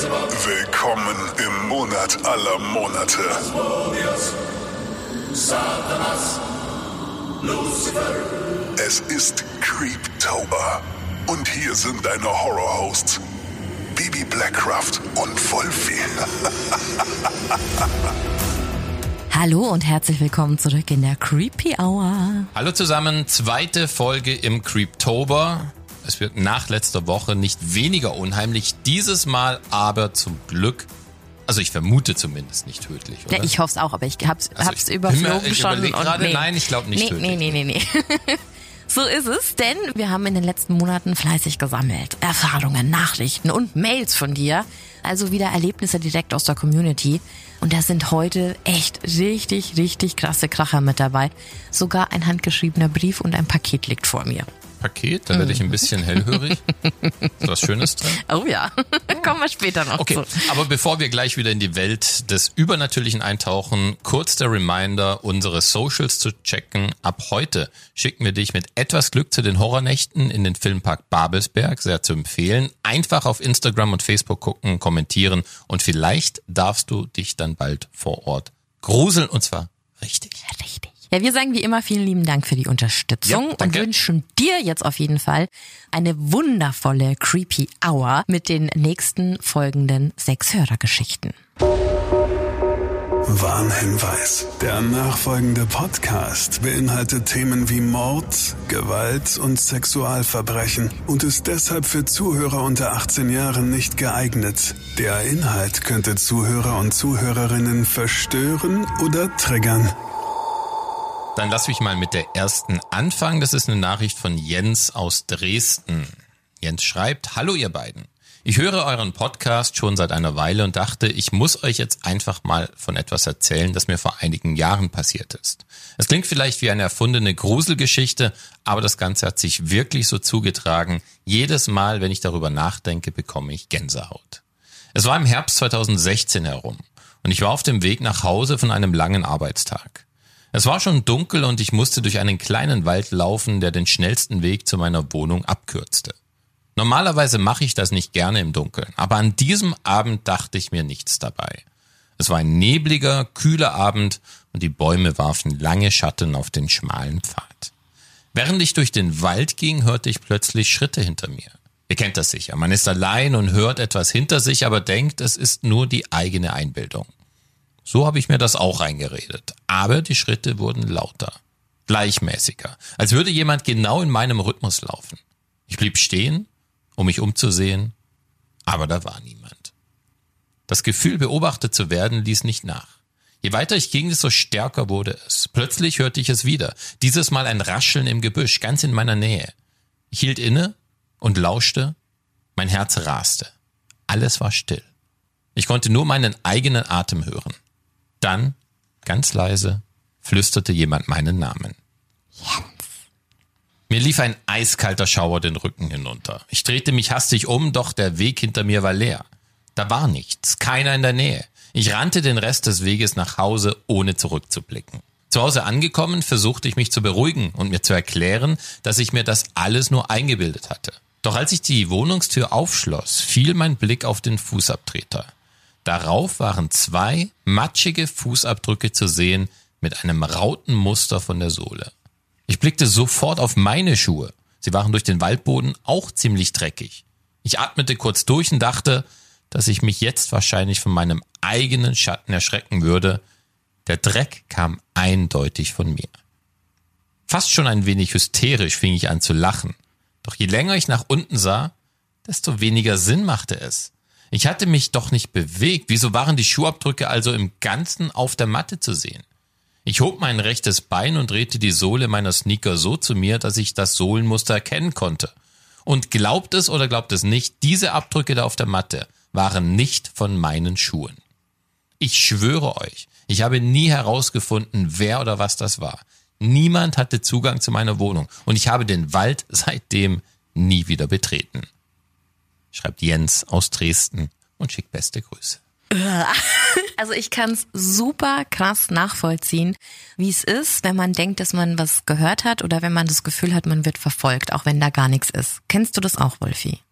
Willkommen im Monat aller Monate. Es ist Creeptober. Und hier sind deine Horror-Hosts, Bibi Blackcraft und Wolfi. Hallo und herzlich willkommen zurück in der Creepy Hour. Hallo zusammen, zweite Folge im Creeptober. Es wird nach letzter Woche nicht weniger unheimlich, dieses Mal aber zum Glück, also ich vermute zumindest nicht tödlich, oder? Ja, ich hoffe es auch, aber ich hab's überflogen ich schon. Überleg gerade, nee. Nein, ich glaube nicht tödlich. Nee. So ist es, denn wir haben in den letzten Monaten fleißig gesammelt. Erfahrungen, Nachrichten und Mails von dir. Also wieder Erlebnisse direkt aus der Community. Und da sind heute echt richtig krasse Kracher mit dabei. Sogar ein handgeschriebener Brief und ein Paket liegt vor mir. Paket, da werde ich ein bisschen hellhörig. Ist was Schönes drin? Oh ja, kommen wir später noch Okay, zu. aber bevor wir gleich wieder in die Welt des Übernatürlichen eintauchen, kurz der Reminder, unsere Socials zu checken. Ab heute schicken wir dich mit etwas Glück zu den Horrornächten in den Filmpark Babelsberg, sehr zu empfehlen. Einfach auf Instagram und Facebook gucken, kommentieren und vielleicht darfst du dich dann bald vor Ort gruseln und zwar richtig. Richtig. Ja, wir sagen wie immer vielen lieben Dank für die Unterstützung und wünschen dir jetzt auf jeden Fall eine wundervolle Creepy Hour mit den nächsten folgenden 6 Hörergeschichten. Warnhinweis. Der nachfolgende Podcast beinhaltet Themen wie Mord, Gewalt und Sexualverbrechen und ist deshalb für Zuhörer unter 18 Jahren nicht geeignet. Der Inhalt könnte Zuhörer und Zuhörerinnen verstören oder triggern. Dann lass mich mal mit der ersten anfangen. Das ist eine Nachricht von Jens aus Dresden. Jens schreibt: Hallo ihr beiden. Ich höre euren Podcast schon seit einer Weile und dachte, ich muss euch jetzt einfach mal von etwas erzählen, das mir vor einigen Jahren passiert ist. Es klingt vielleicht wie eine erfundene Gruselgeschichte, aber das Ganze hat sich wirklich so zugetragen. Jedes Mal, wenn ich darüber nachdenke, bekomme ich Gänsehaut. Es war im Herbst 2016 herum und ich war auf dem Weg nach Hause von einem langen Arbeitstag. Es war schon dunkel und ich musste durch einen kleinen Wald laufen, der den schnellsten Weg zu meiner Wohnung abkürzte. Normalerweise mache ich das nicht gerne im Dunkeln, aber an diesem Abend dachte ich mir nichts dabei. Es war ein nebliger, kühler Abend und die Bäume warfen lange Schatten auf den schmalen Pfad. Während ich durch den Wald ging, hörte ich plötzlich Schritte hinter mir. Ihr kennt das sicher, man ist allein und hört etwas hinter sich, aber denkt, es ist nur die eigene Einbildung. So habe ich mir das auch eingeredet. Aber die Schritte wurden lauter, gleichmäßiger, als würde jemand genau in meinem Rhythmus laufen. Ich blieb stehen, um mich umzusehen, aber da war niemand. Das Gefühl, beobachtet zu werden, ließ nicht nach. Je weiter ich ging, desto stärker wurde es. Plötzlich hörte ich es wieder, dieses Mal ein Rascheln im Gebüsch, ganz in meiner Nähe. Ich hielt inne und lauschte, mein Herz raste. Alles war still. Ich konnte nur meinen eigenen Atem hören. Dann, ganz leise, flüsterte jemand meinen Namen. Jens. Mir lief ein eiskalter Schauer den Rücken hinunter. Ich drehte mich hastig um, doch der Weg hinter mir war leer. Da war nichts, keiner in der Nähe. Ich rannte den Rest des Weges nach Hause, ohne zurückzublicken. Zu Hause angekommen, versuchte ich mich zu beruhigen und mir zu erklären, dass ich mir das alles nur eingebildet hatte. Doch als ich die Wohnungstür aufschloss, fiel mein Blick auf den Fußabtreter. Darauf waren 2 matschige Fußabdrücke zu sehen mit einem Rautenmuster von der Sohle. Ich blickte sofort auf meine Schuhe. Sie waren durch den Waldboden auch ziemlich dreckig. Ich atmete kurz durch und dachte, dass ich mich jetzt wahrscheinlich von meinem eigenen Schatten erschrecken würde. Der Dreck kam eindeutig von mir. Fast schon ein wenig hysterisch fing ich an zu lachen. Doch je länger ich nach unten sah, desto weniger Sinn machte es. Ich hatte mich doch nicht bewegt. Wieso waren die Schuhabdrücke also im Ganzen auf der Matte zu sehen? Ich hob mein rechtes Bein und drehte die Sohle meiner Sneaker so zu mir, dass ich das Sohlenmuster erkennen konnte. Und glaubt es oder glaubt es nicht, diese Abdrücke da auf der Matte waren nicht von meinen Schuhen. Ich schwöre euch, ich habe nie herausgefunden, wer oder was das war. Niemand hatte Zugang zu meiner Wohnung und ich habe den Wald seitdem nie wieder betreten. Schreibt Jens aus Dresden und schickt beste Grüße. Also ich kann es super krass nachvollziehen, wie es ist, wenn man denkt, dass man was gehört hat oder wenn man das Gefühl hat, man wird verfolgt, auch wenn da gar nichts ist. Kennst du das auch, Wolfi?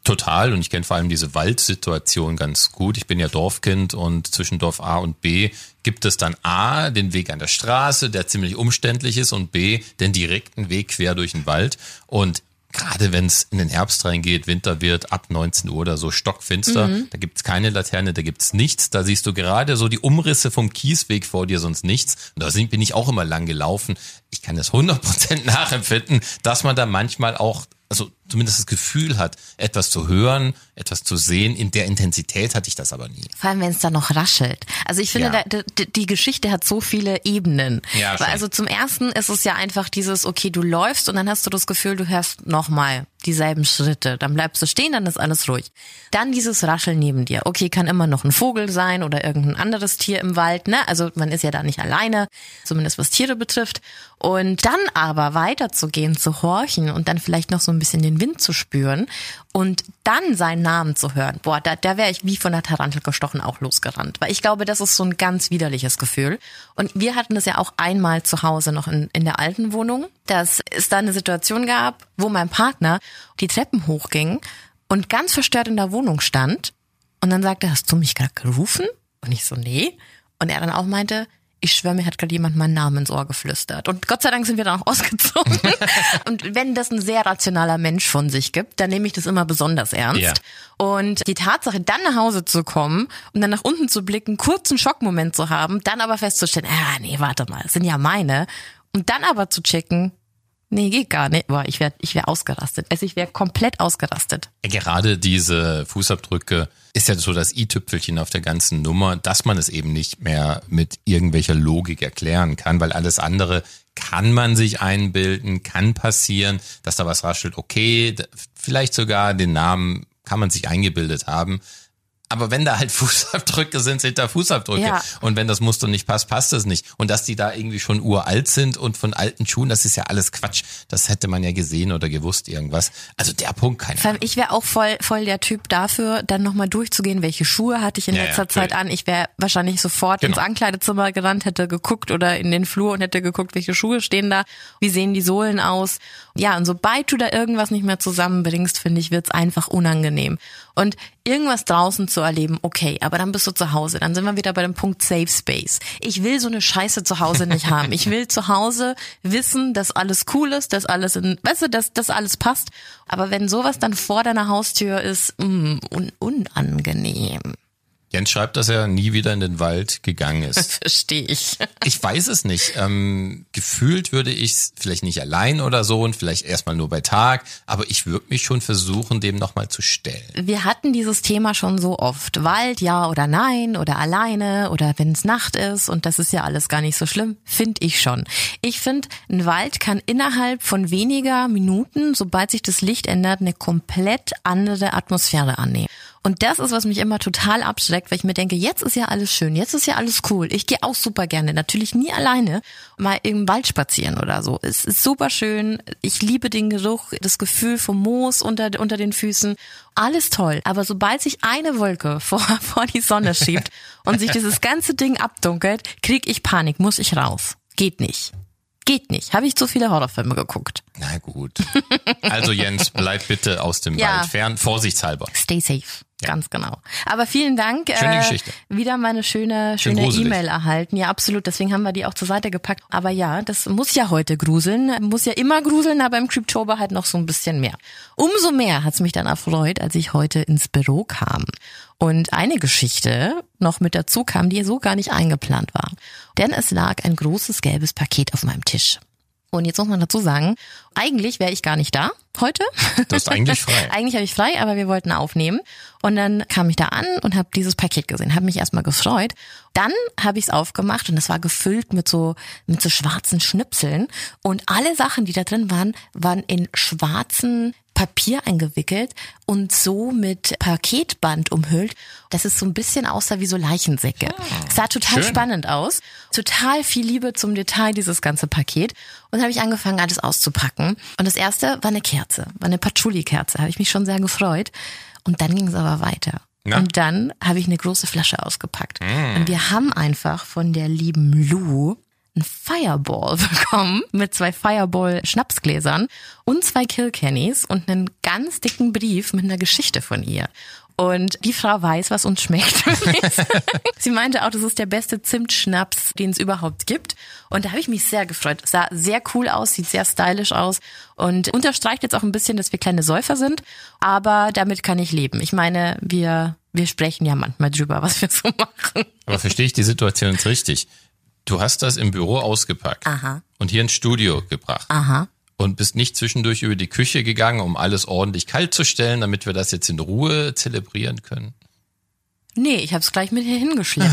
Total, und ich kenne vor allem diese Waldsituation ganz gut. Ich bin ja Dorfkind und zwischen Dorf A und B gibt es dann A, den Weg an der Straße, der ziemlich umständlich ist, und B, den direkten Weg quer durch den Wald. Und gerade wenn es in den Herbst reingeht, Winter wird, ab 19 Uhr oder so stockfinster, da gibt's keine Laterne, da gibt's nichts. Da siehst du gerade so die Umrisse vom Kiesweg vor dir, sonst nichts. Und da bin ich auch immer lang gelaufen. Ich kann das 100% nachempfinden, dass man da manchmal auch, also zumindest das Gefühl hat, etwas zu hören, etwas zu sehen. In der Intensität hatte ich das aber nie. Vor allem, wenn es da noch raschelt. Also ich finde, die Geschichte hat so viele Ebenen. Ja, schon. Also zum Ersten ist es ja einfach dieses, okay, du läufst und dann hast du das Gefühl, du hörst nochmal dieselben Schritte. Dann bleibst du stehen, dann ist alles ruhig. Dann dieses Rascheln neben dir. Okay, kann immer noch ein Vogel sein oder irgendein anderes Tier im Wald, ne? Also man ist ja da nicht alleine, zumindest was Tiere betrifft. Und dann aber weiterzugehen, zu horchen und dann vielleicht noch so ein bisschen den Wind zu spüren und dann seinen Namen zu hören. Boah, da wäre ich wie von der Tarantel gestochen auch losgerannt. Weil ich glaube, das ist so ein ganz widerliches Gefühl. Und wir hatten das ja auch einmal zu Hause noch in der alten Wohnung, dass es da eine Situation gab, wo mein Partner die Treppen hochging und ganz verstört in der Wohnung stand. Und dann sagte, hast du mich gerade gerufen? Und ich so, nee. Und er dann auch meinte, ich schwöre, mir hat gerade jemand meinen Namen ins Ohr geflüstert. Und Gott sei Dank sind wir dann auch ausgezogen. Und wenn das ein sehr rationaler Mensch von sich gibt, dann nehme ich das immer besonders ernst. Ja. Und die Tatsache, dann nach Hause zu kommen und dann nach unten zu blicken, kurzen Schockmoment zu haben, dann aber festzustellen, nee, warte mal, das sind ja meine. Und dann aber zu checken, nee, geht gar nicht. Boah, ich wär ausgerastet. Also ich wäre komplett ausgerastet. Gerade diese Fußabdrücke ist ja so das i-Tüpfelchen auf der ganzen Nummer, dass man es eben nicht mehr mit irgendwelcher Logik erklären kann, weil alles andere kann man sich einbilden, kann passieren, dass da was raschelt, okay, vielleicht sogar den Namen kann man sich eingebildet haben. Aber wenn da halt Fußabdrücke sind da Fußabdrücke. Ja. Und wenn das Muster nicht passt, passt es nicht. Und dass die da irgendwie schon uralt sind und von alten Schuhen, das ist ja alles Quatsch. Das hätte man ja gesehen oder gewusst irgendwas. Also der Punkt, keine Ahnung. Ich wäre auch voll der Typ dafür, dann nochmal durchzugehen, welche Schuhe hatte ich in letzter Zeit an. Ich wäre wahrscheinlich sofort ins Ankleidezimmer gerannt, hätte geguckt oder in den Flur und hätte geguckt, welche Schuhe stehen da, wie sehen die Sohlen aus. Ja, und sobald du da irgendwas nicht mehr zusammenbringst, finde ich, wird's einfach unangenehm. Und irgendwas draußen zu erleben, okay, aber dann bist du zu Hause. Dann sind wir wieder bei dem Punkt Safe Space. Ich will so eine Scheiße zu Hause nicht haben. Ich will zu Hause wissen, dass alles cool ist, dass alles dass alles passt. Aber wenn sowas dann vor deiner Haustür ist, unangenehm. Jens schreibt, dass er nie wieder in den Wald gegangen ist. Verstehe ich. Ich weiß es nicht. Gefühlt würde ich es vielleicht nicht allein oder so und vielleicht erstmal nur bei Tag, aber ich würde mich schon versuchen, dem nochmal zu stellen. Wir hatten dieses Thema schon so oft. Wald, ja oder nein oder alleine oder wenn es Nacht ist und das ist ja alles gar nicht so schlimm, finde ich schon. Ich finde, ein Wald kann innerhalb von weniger Minuten, sobald sich das Licht ändert, eine komplett andere Atmosphäre annehmen. Und das ist, was mich immer total abschreckt, weil ich mir denke, jetzt ist ja alles schön, jetzt ist ja alles cool. Ich gehe auch super gerne, natürlich nie alleine, mal im Wald spazieren oder so. Es ist super schön, ich liebe den Geruch, das Gefühl vom Moos unter den Füßen, alles toll. Aber sobald sich eine Wolke vor die Sonne schiebt und sich dieses ganze Ding abdunkelt, krieg ich Panik, muss ich raus. Geht nicht. Geht nicht. Habe ich zu viele Horrorfilme geguckt. Na gut. Also Jens, bleib bitte aus dem Wald fern, vorsichtshalber. Stay safe. Ganz genau. Aber vielen Dank. Schöne Geschichte. Wieder mal eine schöne E-Mail erhalten. Ja, absolut. Deswegen haben wir die auch zur Seite gepackt. Aber ja, das muss ja heute gruseln. Muss ja immer gruseln, aber im Creeptober halt noch so ein bisschen mehr. Umso mehr hat's mich dann erfreut, als ich heute ins Büro kam. Und eine Geschichte noch mit dazu kam, die so gar nicht eingeplant war. Denn es lag ein großes gelbes Paket auf meinem Tisch. Und jetzt muss man dazu sagen, eigentlich wäre ich gar nicht da heute. Du hast eigentlich frei. Eigentlich habe ich frei, aber wir wollten aufnehmen. Und dann kam ich da an und habe dieses Paket gesehen, habe mich erstmal gefreut. Dann habe ich es aufgemacht und es war gefüllt mit so schwarzen Schnipseln. Und alle Sachen, die da drin waren in schwarzen Papier eingewickelt und so mit Paketband umhüllt, dass es so ein bisschen aussah wie so Leichensäcke. Es sah total spannend aus. Total viel Liebe zum Detail, dieses ganze Paket. Und dann habe ich angefangen, alles auszupacken. Und das erste war eine Kerze, war eine Patchouli-Kerze. Habe ich mich schon sehr gefreut. Und dann ging es aber weiter. Na? Und dann habe ich eine große Flasche ausgepackt. Und wir haben einfach von der lieben Lou ein Fireball bekommen mit 2 Fireball-Schnapsgläsern und 2 Kilkennys und einen ganz dicken Brief mit einer Geschichte von ihr. Und die Frau weiß, was uns schmeckt. Sie meinte auch, das ist der beste Zimtschnaps, den es überhaupt gibt. Und da habe ich mich sehr gefreut. Es sah sehr cool aus, sieht sehr stylisch aus und unterstreicht jetzt auch ein bisschen, dass wir kleine Säufer sind. Aber damit kann ich leben. Ich meine, wir sprechen ja manchmal drüber, was wir so machen. Aber verstehe ich die Situation jetzt richtig? Du hast das im Büro ausgepackt. Aha. Und hier ins Studio gebracht. Aha. Und bist nicht zwischendurch über die Küche gegangen, um alles ordentlich kalt zu stellen, damit wir das jetzt in Ruhe zelebrieren können? Nee, ich habe es gleich mit hier hingeschleppt.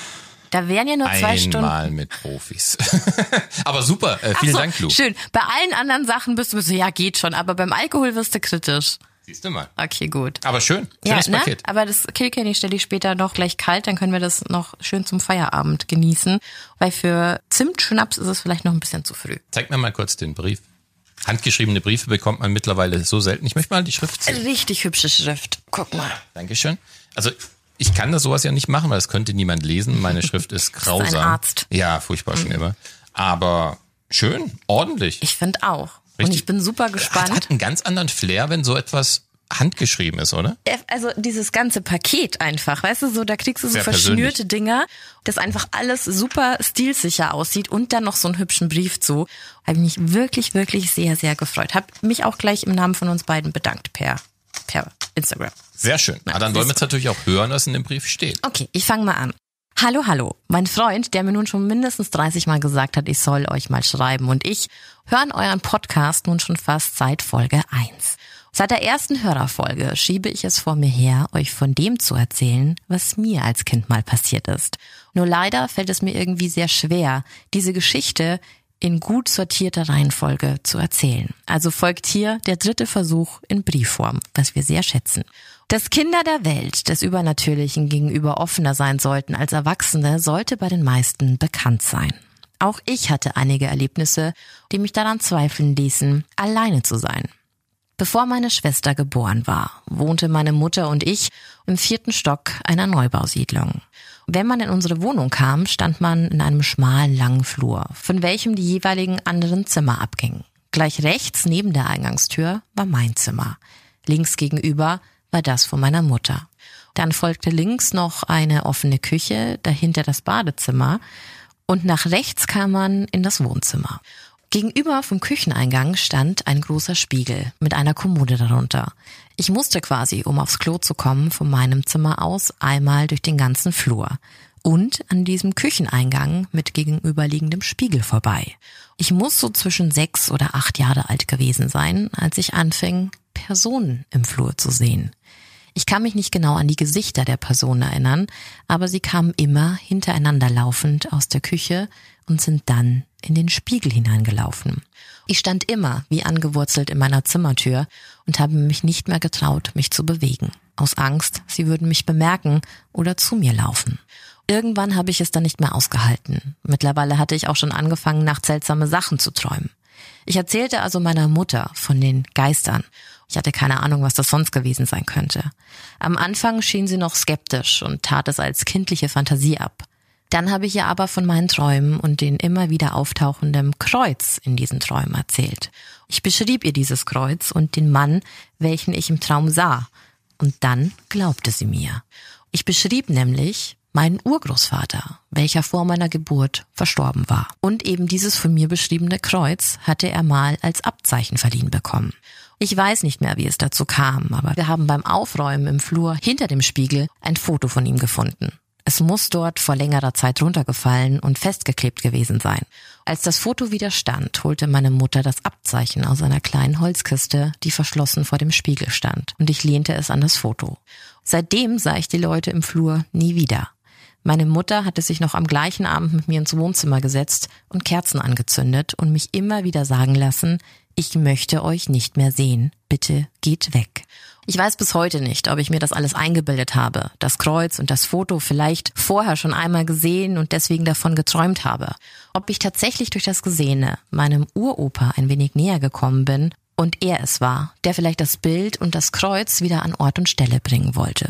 Da wären ja nur 2 Stunden. Einmal mit Profis. Aber super, vielen Dank, Lu. Schön. Bei allen anderen Sachen bist du so, ja, geht schon, aber beim Alkohol wirst du kritisch. Siehst du mal. Okay, gut. Aber schön, schönes Paket. Aber das Kilkenny stelle ich später noch gleich kalt, dann können wir das noch schön zum Feierabend genießen. Weil für Zimtschnaps ist es vielleicht noch ein bisschen zu früh. Zeig mir mal kurz den Brief. Handgeschriebene Briefe bekommt man mittlerweile so selten. Ich möchte mal die Schrift sehen. Richtig hübsche Schrift. Guck mal. Dankeschön. Also ich kann das sowas ja nicht machen, weil das könnte niemand lesen. Meine Schrift ist grausam. Das ist ein Arzt. Ja, furchtbar schon immer. Aber schön, ordentlich. Ich finde auch. Richtig. Und ich bin super gespannt. Hat einen ganz anderen Flair, wenn so etwas handgeschrieben ist, oder? Also dieses ganze Paket einfach, weißt du, so da kriegst du so Sehr verschnürte Dinger, das einfach alles super stilsicher aussieht und dann noch so einen hübschen Brief zu. Habe mich wirklich, wirklich sehr, sehr gefreut. Habe mich auch gleich im Namen von uns beiden bedankt per Instagram. Sehr schön. Na, dann wollen wir jetzt natürlich auch hören, was in dem Brief steht. Okay, ich fange mal an. Hallo. Mein Freund, der mir nun schon mindestens 30 Mal gesagt hat, ich soll euch mal schreiben und ich hören euren Podcast nun schon fast seit Folge 1. Seit der ersten Hörerfolge schiebe ich es vor mir her, euch von dem zu erzählen, was mir als Kind mal passiert ist. Nur leider fällt es mir irgendwie sehr schwer, diese Geschichte in gut sortierter Reihenfolge zu erzählen. Also folgt hier der 3. Versuch in Briefform, was wir sehr schätzen. Dass Kinder der Welt des Übernatürlichen gegenüber offener sein sollten als Erwachsene, sollte bei den meisten bekannt sein. Auch ich hatte einige Erlebnisse, die mich daran zweifeln ließen, alleine zu sein. Bevor meine Schwester geboren war, wohnte meine Mutter und ich im 4. Stock einer Neubausiedlung. Wenn man in unsere Wohnung kam, stand man in einem schmalen, langen Flur, von welchem die jeweiligen anderen Zimmer abgingen. Gleich rechts neben der Eingangstür war mein Zimmer. Links gegenüber war das von meiner Mutter. Dann folgte links noch eine offene Küche, dahinter das Badezimmer und nach rechts kam man in das Wohnzimmer. Gegenüber vom Kücheneingang stand ein großer Spiegel mit einer Kommode darunter. Ich musste quasi, um aufs Klo zu kommen, von meinem Zimmer aus einmal durch den ganzen Flur und an diesem Kücheneingang mit gegenüberliegendem Spiegel vorbei. Ich muss so zwischen 6 oder 8 Jahre alt gewesen sein, als ich anfing, Personen im Flur zu sehen. Ich kann mich nicht genau an die Gesichter der Personen erinnern, aber sie kamen immer hintereinander laufend aus der Küche und sind dann in den Spiegel hineingelaufen. Ich stand immer wie angewurzelt in meiner Zimmertür und habe mich nicht mehr getraut, mich zu bewegen. Aus Angst, sie würden mich bemerken oder zu mir laufen. Irgendwann habe ich es dann nicht mehr ausgehalten. Mittlerweile hatte ich auch schon angefangen, nachts seltsame Sachen zu träumen. Ich erzählte also meiner Mutter von den Geistern. Ich hatte keine Ahnung, was das sonst gewesen sein könnte. Am Anfang schien sie noch skeptisch und tat es als kindliche Fantasie ab. Dann habe ich ihr aber von meinen Träumen und den immer wieder auftauchenden Kreuz in diesen Träumen erzählt. Ich beschrieb ihr dieses Kreuz und den Mann, welchen ich im Traum sah. Und dann glaubte sie mir. Ich beschrieb nämlich meinen Urgroßvater, welcher vor meiner Geburt verstorben war. Und eben dieses von mir beschriebene Kreuz hatte er mal als Abzeichen verliehen bekommen. Ich weiß nicht mehr, wie es dazu kam, aber wir haben beim Aufräumen im Flur hinter dem Spiegel ein Foto von ihm gefunden. Es muss dort vor längerer Zeit runtergefallen und festgeklebt gewesen sein. Als das Foto wieder stand, holte meine Mutter das Abzeichen aus einer kleinen Holzkiste, die verschlossen vor dem Spiegel stand, und ich lehnte es an das Foto. Seitdem sah ich die Leute im Flur nie wieder. Meine Mutter hatte sich noch am gleichen Abend mit mir ins Wohnzimmer gesetzt und Kerzen angezündet und mich immer wieder sagen lassen, ich möchte euch nicht mehr sehen, bitte geht weg. Ich weiß bis heute nicht, ob ich mir das alles eingebildet habe, das Kreuz und das Foto vielleicht vorher schon einmal gesehen und deswegen davon geträumt habe. Ob ich tatsächlich durch das Gesehene meinem Uropa ein wenig näher gekommen bin und er es war, der vielleicht das Bild und das Kreuz wieder an Ort und Stelle bringen wollte.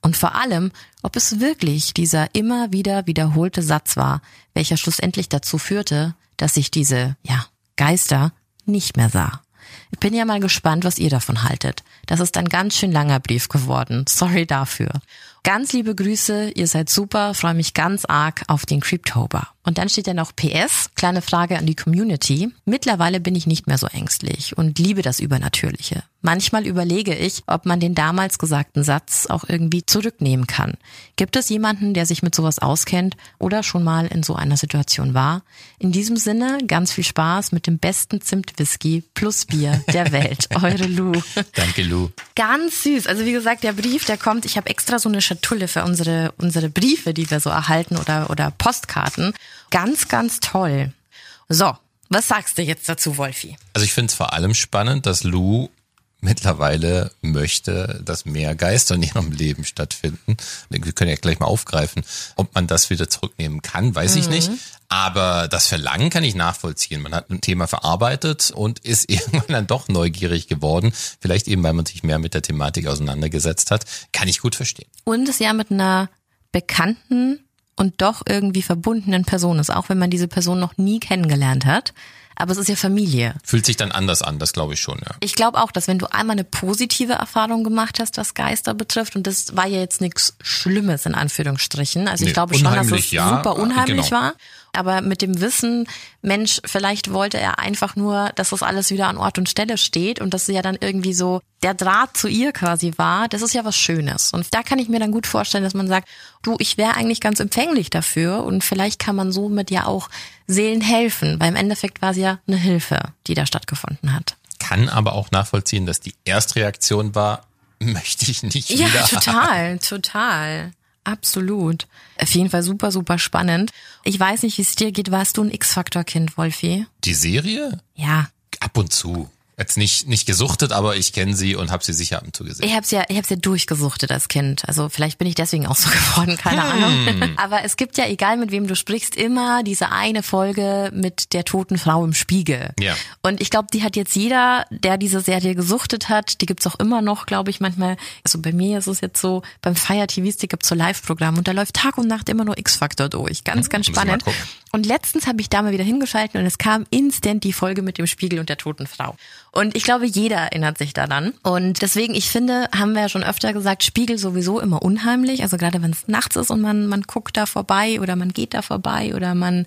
Und vor allem, ob es wirklich dieser immer wieder wiederholte Satz war, welcher schlussendlich dazu führte, dass ich diese, Geister nicht mehr sah. Ich bin ja mal gespannt, was ihr davon haltet. Das ist ein ganz schön langer Brief geworden. Sorry dafür. Ganz liebe Grüße, ihr seid super, freue mich ganz arg auf den Creeptober. Und dann steht ja noch PS, kleine Frage an die Community. Mittlerweile bin ich nicht mehr so ängstlich und liebe das Übernatürliche. Manchmal überlege ich, ob man den damals gesagten Satz auch irgendwie zurücknehmen kann. Gibt es jemanden, der sich mit sowas auskennt oder schon mal in so einer Situation war? In diesem Sinne, ganz viel Spaß mit dem besten Zimtwhisky plus Bier der Welt. Eure Lu. Danke, Lu. Ganz süß. Also wie gesagt, der Brief, der kommt, ich habe extra so eine Schatulle für unsere Briefe, die wir so erhalten oder Postkarten. Ganz, ganz toll. So, was sagst du jetzt dazu, Wolfi? Also ich finde es vor allem spannend, dass Lu mittlerweile möchte, dass mehr Geister in ihrem Leben stattfinden. Wir können ja gleich mal aufgreifen. Ob man das wieder zurücknehmen kann, weiß ich nicht. Aber das Verlangen kann ich nachvollziehen. Man hat ein Thema verarbeitet und ist irgendwann dann doch neugierig geworden. Vielleicht eben, weil man sich mehr mit der Thematik auseinandergesetzt hat. Kann ich gut verstehen. Und es ja mit einer bekannten und doch irgendwie verbundenen Person ist, auch wenn man diese Person noch nie kennengelernt hat. Aber es ist ja Familie. Fühlt sich dann anders an, das glaube ich schon, ja. Ich glaube auch, dass wenn du einmal eine positive Erfahrung gemacht hast, was Geister betrifft, und das war ja jetzt nichts Schlimmes in Anführungsstrichen. Also ich glaube schon, dass es super unheimlich war. Aber mit dem Wissen, Mensch, vielleicht wollte er einfach nur, dass das alles wieder an Ort und Stelle steht und dass sie ja dann irgendwie so der Draht zu ihr quasi war, das ist ja was Schönes. Und da kann ich mir dann gut vorstellen, dass man sagt, du, ich wäre eigentlich ganz empfänglich dafür und vielleicht kann man somit ja auch Seelen helfen, weil im Endeffekt war es ja eine Hilfe, die da stattgefunden hat. Kann aber auch nachvollziehen, dass die Erstreaktion war, möchte ich nicht wieder. Ja, total. Absolut. Auf jeden Fall super, super spannend. Ich weiß nicht, wie es dir geht. Warst du ein X-Factor-Kind, Wolfi? Die Serie? Ja. Ab und zu. Jetzt nicht gesuchtet, aber ich kenne sie und habe sie sicher ab und zu gesehen. Ich hab's ja durchgesuchtet als Kind. Also vielleicht bin ich deswegen auch so geworden, keine Ahnung. Aber es gibt ja, egal mit wem du sprichst, immer diese eine Folge mit der toten Frau im Spiegel. Ja. Und ich glaube, die hat jetzt jeder, der diese Serie gesuchtet hat, die gibt's auch immer noch, glaube ich, manchmal. Also bei mir ist es jetzt so, beim Fire TV gibt's so Live-Programm und da läuft Tag und Nacht immer nur X-Factor durch. Ganz, ganz spannend. Und letztens habe ich da mal wieder hingeschaltet und es kam instant die Folge mit dem Spiegel und der toten Frau. Und ich glaube, jeder erinnert sich daran. Und deswegen, ich finde, haben wir ja schon öfter gesagt, Spiegel sowieso immer unheimlich. Also gerade wenn es nachts ist und man guckt da vorbei oder man geht da vorbei oder man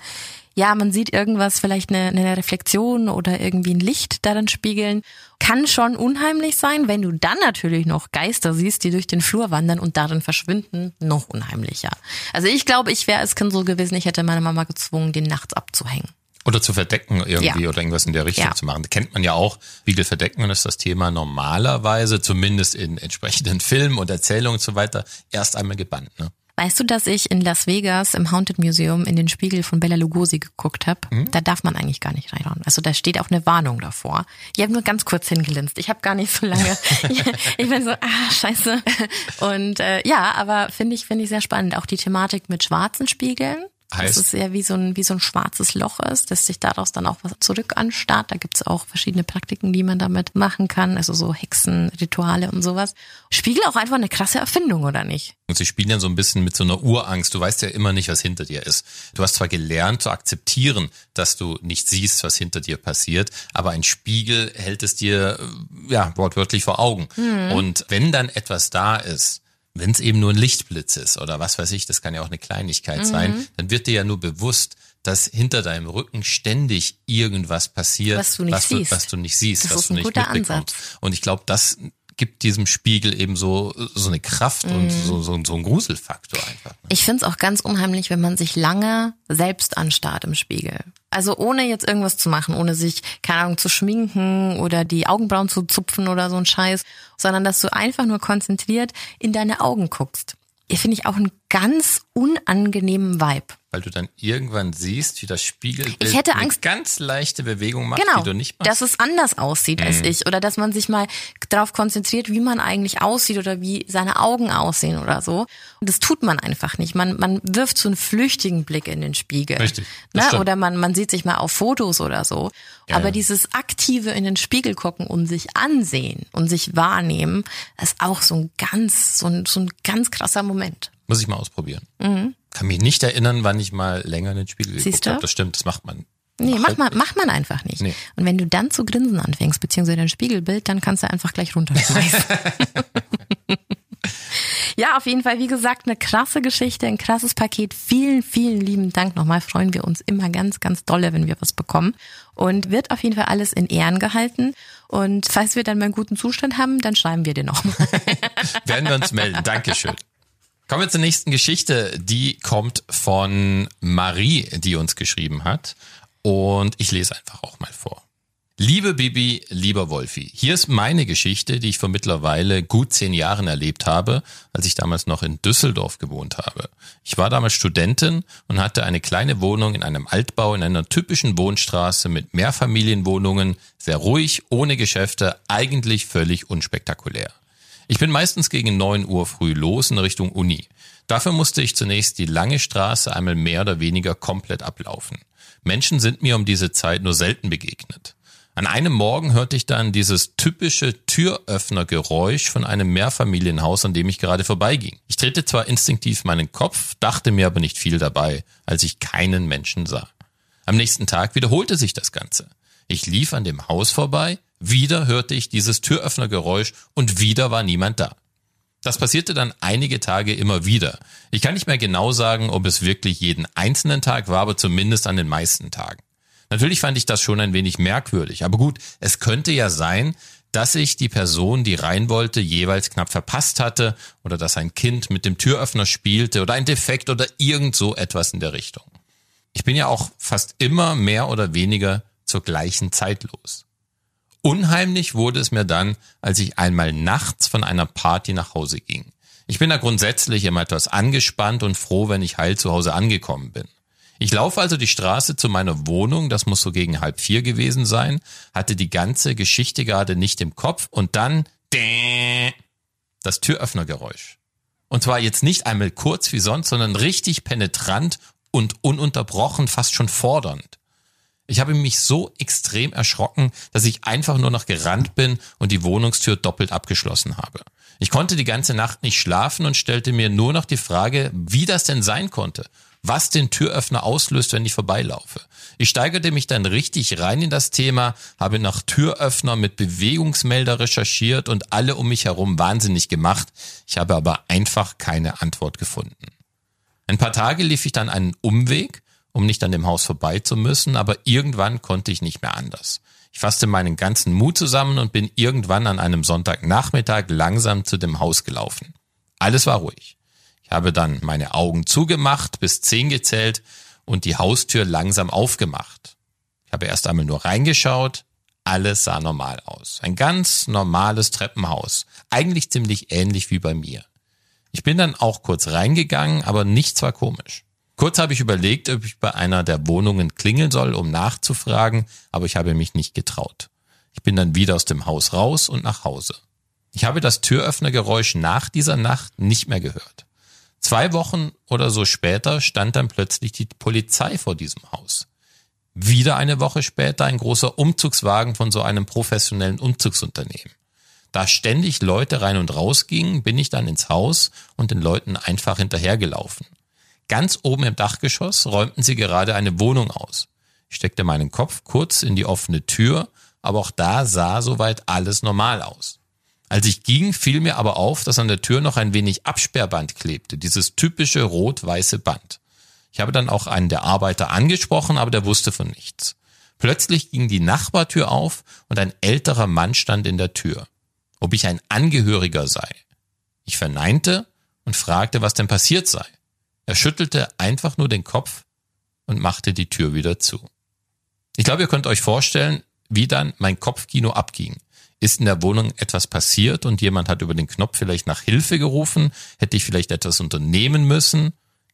sieht irgendwas, vielleicht eine Reflexion oder irgendwie ein Licht darin spiegeln. Kann schon unheimlich sein. Wenn du dann natürlich noch Geister siehst, die durch den Flur wandern und darin verschwinden, noch unheimlicher. Also ich glaube, ich wäre als Kind so gewesen, ich hätte meine Mama gezwungen, den nachts abzuhängen. Oder zu verdecken irgendwie oder irgendwas in der Richtung zu machen. Das kennt man ja auch. Spiegel verdecken, und ist das Thema normalerweise, zumindest in entsprechenden Filmen und Erzählungen und so weiter, erst einmal gebannt, ne? Weißt du, dass ich in Las Vegas im Haunted Museum in den Spiegel von Bela Lugosi geguckt habe? Da darf man eigentlich gar nicht reinschauen. Also da steht auch eine Warnung davor. Ich habe nur ganz kurz hingelinst. Ich habe gar nicht so lange. Ich bin so, scheiße. Und aber finde ich sehr spannend. Auch die Thematik mit schwarzen Spiegeln. Dass es ja wie so ein schwarzes Loch ist, dass sich daraus dann auch was zurück anstarrt. Da gibt's auch verschiedene Praktiken, die man damit machen kann, also so Hexenrituale und sowas. Spiegel auch einfach eine krasse Erfindung, oder nicht? Und sie spielen ja so ein bisschen mit so einer Urangst. Du weißt ja immer nicht, was hinter dir ist. Du hast zwar gelernt zu akzeptieren, dass du nicht siehst, was hinter dir passiert, aber ein Spiegel hält es dir wortwörtlich vor Augen. Und wenn dann etwas da ist, wenn es eben nur ein Lichtblitz ist oder was weiß ich, das kann ja auch eine Kleinigkeit sein, dann wird dir ja nur bewusst, dass hinter deinem Rücken ständig irgendwas passiert, was du nicht siehst, was du nicht mitbekommst. Ansatz. Und ich glaube, das gibt diesem Spiegel eben so eine Kraft und so einen Gruselfaktor einfach. Ne? Ich finde es auch ganz unheimlich, wenn man sich lange selbst anstarrt im Spiegel. Also ohne jetzt irgendwas zu machen, ohne sich, keine Ahnung, zu schminken oder die Augenbrauen zu zupfen oder so ein Scheiß, sondern dass du einfach nur konzentriert in deine Augen guckst. Finde ich auch einen ganz unangenehmen Vibe. Weil du dann irgendwann siehst, wie das Spiegelbild Ich hätte Angst, eine ganz leichte Bewegung macht, genau, die du nicht machst. dass es anders aussieht als ich. Oder dass man sich mal darauf konzentriert, wie man eigentlich aussieht oder wie seine Augen aussehen oder so. Und das tut man einfach nicht. Man wirft so einen flüchtigen Blick in den Spiegel. Richtig. Oder man sieht sich mal auf Fotos oder so. Ja. Aber dieses aktive in den Spiegel gucken und sich ansehen und sich wahrnehmen, ist auch so ein ganz krasser Moment. Muss ich mal ausprobieren. Kann mich nicht erinnern, wann ich mal länger in den Spiegel geguckt habe. Das stimmt, das macht man. Nee, macht man einfach nicht. Nee. Und wenn du dann zu grinsen anfängst, beziehungsweise dein Spiegelbild, dann kannst du einfach gleich runterschmeißen. Ja, auf jeden Fall, wie gesagt, eine krasse Geschichte, ein krasses Paket. Vielen, vielen lieben Dank nochmal. Freuen wir uns immer ganz, ganz dolle, wenn wir was bekommen. Und wird auf jeden Fall alles in Ehren gehalten. Und falls wir dann mal einen guten Zustand haben, dann schreiben wir dir nochmal. Werden wir uns melden. Dankeschön. Kommen wir zur nächsten Geschichte. Die kommt von Marie, die uns geschrieben hat. Und ich lese einfach auch mal vor. Liebe Bibi, lieber Wolfi, hier ist meine Geschichte, die ich vor mittlerweile gut 10 Jahren erlebt habe, als ich damals noch in Düsseldorf gewohnt habe. Ich war damals Studentin und hatte eine kleine Wohnung in einem Altbau in einer typischen Wohnstraße mit Mehrfamilienwohnungen, sehr ruhig, ohne Geschäfte, eigentlich völlig unspektakulär. Ich bin meistens gegen 9 Uhr früh los in Richtung Uni. Dafür musste ich zunächst die lange Straße einmal mehr oder weniger komplett ablaufen. Menschen sind mir um diese Zeit nur selten begegnet. An einem Morgen hörte ich dann dieses typische Türöffnergeräusch von einem Mehrfamilienhaus, an dem ich gerade vorbeiging. Ich drehte zwar instinktiv meinen Kopf, dachte mir aber nicht viel dabei, als ich keinen Menschen sah. Am nächsten Tag wiederholte sich das Ganze. Ich lief an dem Haus vorbei, wieder hörte ich dieses Türöffnergeräusch und wieder war niemand da. Das passierte dann einige Tage immer wieder. Ich kann nicht mehr genau sagen, ob es wirklich jeden einzelnen Tag war, aber zumindest an den meisten Tagen. Natürlich fand ich das schon ein wenig merkwürdig, aber gut, es könnte ja sein, dass ich die Person, die rein wollte, jeweils knapp verpasst hatte oder dass ein Kind mit dem Türöffner spielte oder ein Defekt oder irgend so etwas in der Richtung. Ich bin ja auch fast immer mehr oder weniger zur gleichen Zeit los. Unheimlich wurde es mir dann, als ich einmal nachts von einer Party nach Hause ging. Ich bin da grundsätzlich immer etwas angespannt und froh, wenn ich heil zu Hause angekommen bin. Ich laufe also die Straße zu meiner Wohnung, das muss so gegen 3:30 gewesen sein, hatte die ganze Geschichte gerade nicht im Kopf und dann das Türöffnergeräusch. Und zwar jetzt nicht einmal kurz wie sonst, sondern richtig penetrant und ununterbrochen, fast schon fordernd. Ich habe mich so extrem erschrocken, dass ich einfach nur noch gerannt bin und die Wohnungstür doppelt abgeschlossen habe. Ich konnte die ganze Nacht nicht schlafen und stellte mir nur noch die Frage, wie das denn sein konnte. Was den Türöffner auslöst, wenn ich vorbeilaufe. Ich steigerte mich dann richtig rein in das Thema, habe nach Türöffner mit Bewegungsmelder recherchiert und alle um mich herum wahnsinnig gemacht. Ich habe aber einfach keine Antwort gefunden. Ein paar Tage lief ich dann einen Umweg, um nicht an dem Haus vorbei zu müssen, aber irgendwann konnte ich nicht mehr anders. Ich fasste meinen ganzen Mut zusammen und bin irgendwann an einem Sonntagnachmittag langsam zu dem Haus gelaufen. Alles war ruhig. Ich habe dann meine Augen zugemacht, bis 10 gezählt und die Haustür langsam aufgemacht. Ich habe erst einmal nur reingeschaut, alles sah normal aus. Ein ganz normales Treppenhaus, eigentlich ziemlich ähnlich wie bei mir. Ich bin dann auch kurz reingegangen, aber nichts war komisch. Kurz habe ich überlegt, ob ich bei einer der Wohnungen klingeln soll, um nachzufragen, aber ich habe mich nicht getraut. Ich bin dann wieder aus dem Haus raus und nach Hause. Ich habe das Türöffnergeräusch nach dieser Nacht nicht mehr gehört. 2 Wochen oder so später stand dann plötzlich die Polizei vor diesem Haus. Wieder eine Woche später ein großer Umzugswagen von so einem professionellen Umzugsunternehmen. Da ständig Leute rein und raus gingen, bin ich dann ins Haus und den Leuten einfach hinterhergelaufen. Ganz oben im Dachgeschoss räumten sie gerade eine Wohnung aus. Ich steckte meinen Kopf kurz in die offene Tür, aber auch da sah soweit alles normal aus. Als ich ging, fiel mir aber auf, dass an der Tür noch ein wenig Absperrband klebte, dieses typische rot-weiße Band. Ich habe dann auch einen der Arbeiter angesprochen, aber der wusste von nichts. Plötzlich ging die Nachbartür auf und ein älterer Mann stand in der Tür. Ob ich ein Angehöriger sei. Ich verneinte und fragte, was denn passiert sei. Er schüttelte einfach nur den Kopf und machte die Tür wieder zu. Ich glaube, ihr könnt euch vorstellen, wie dann mein Kopfkino abging. Ist in der Wohnung etwas passiert und jemand hat über den Knopf vielleicht nach Hilfe gerufen? Hätte ich vielleicht etwas unternehmen müssen?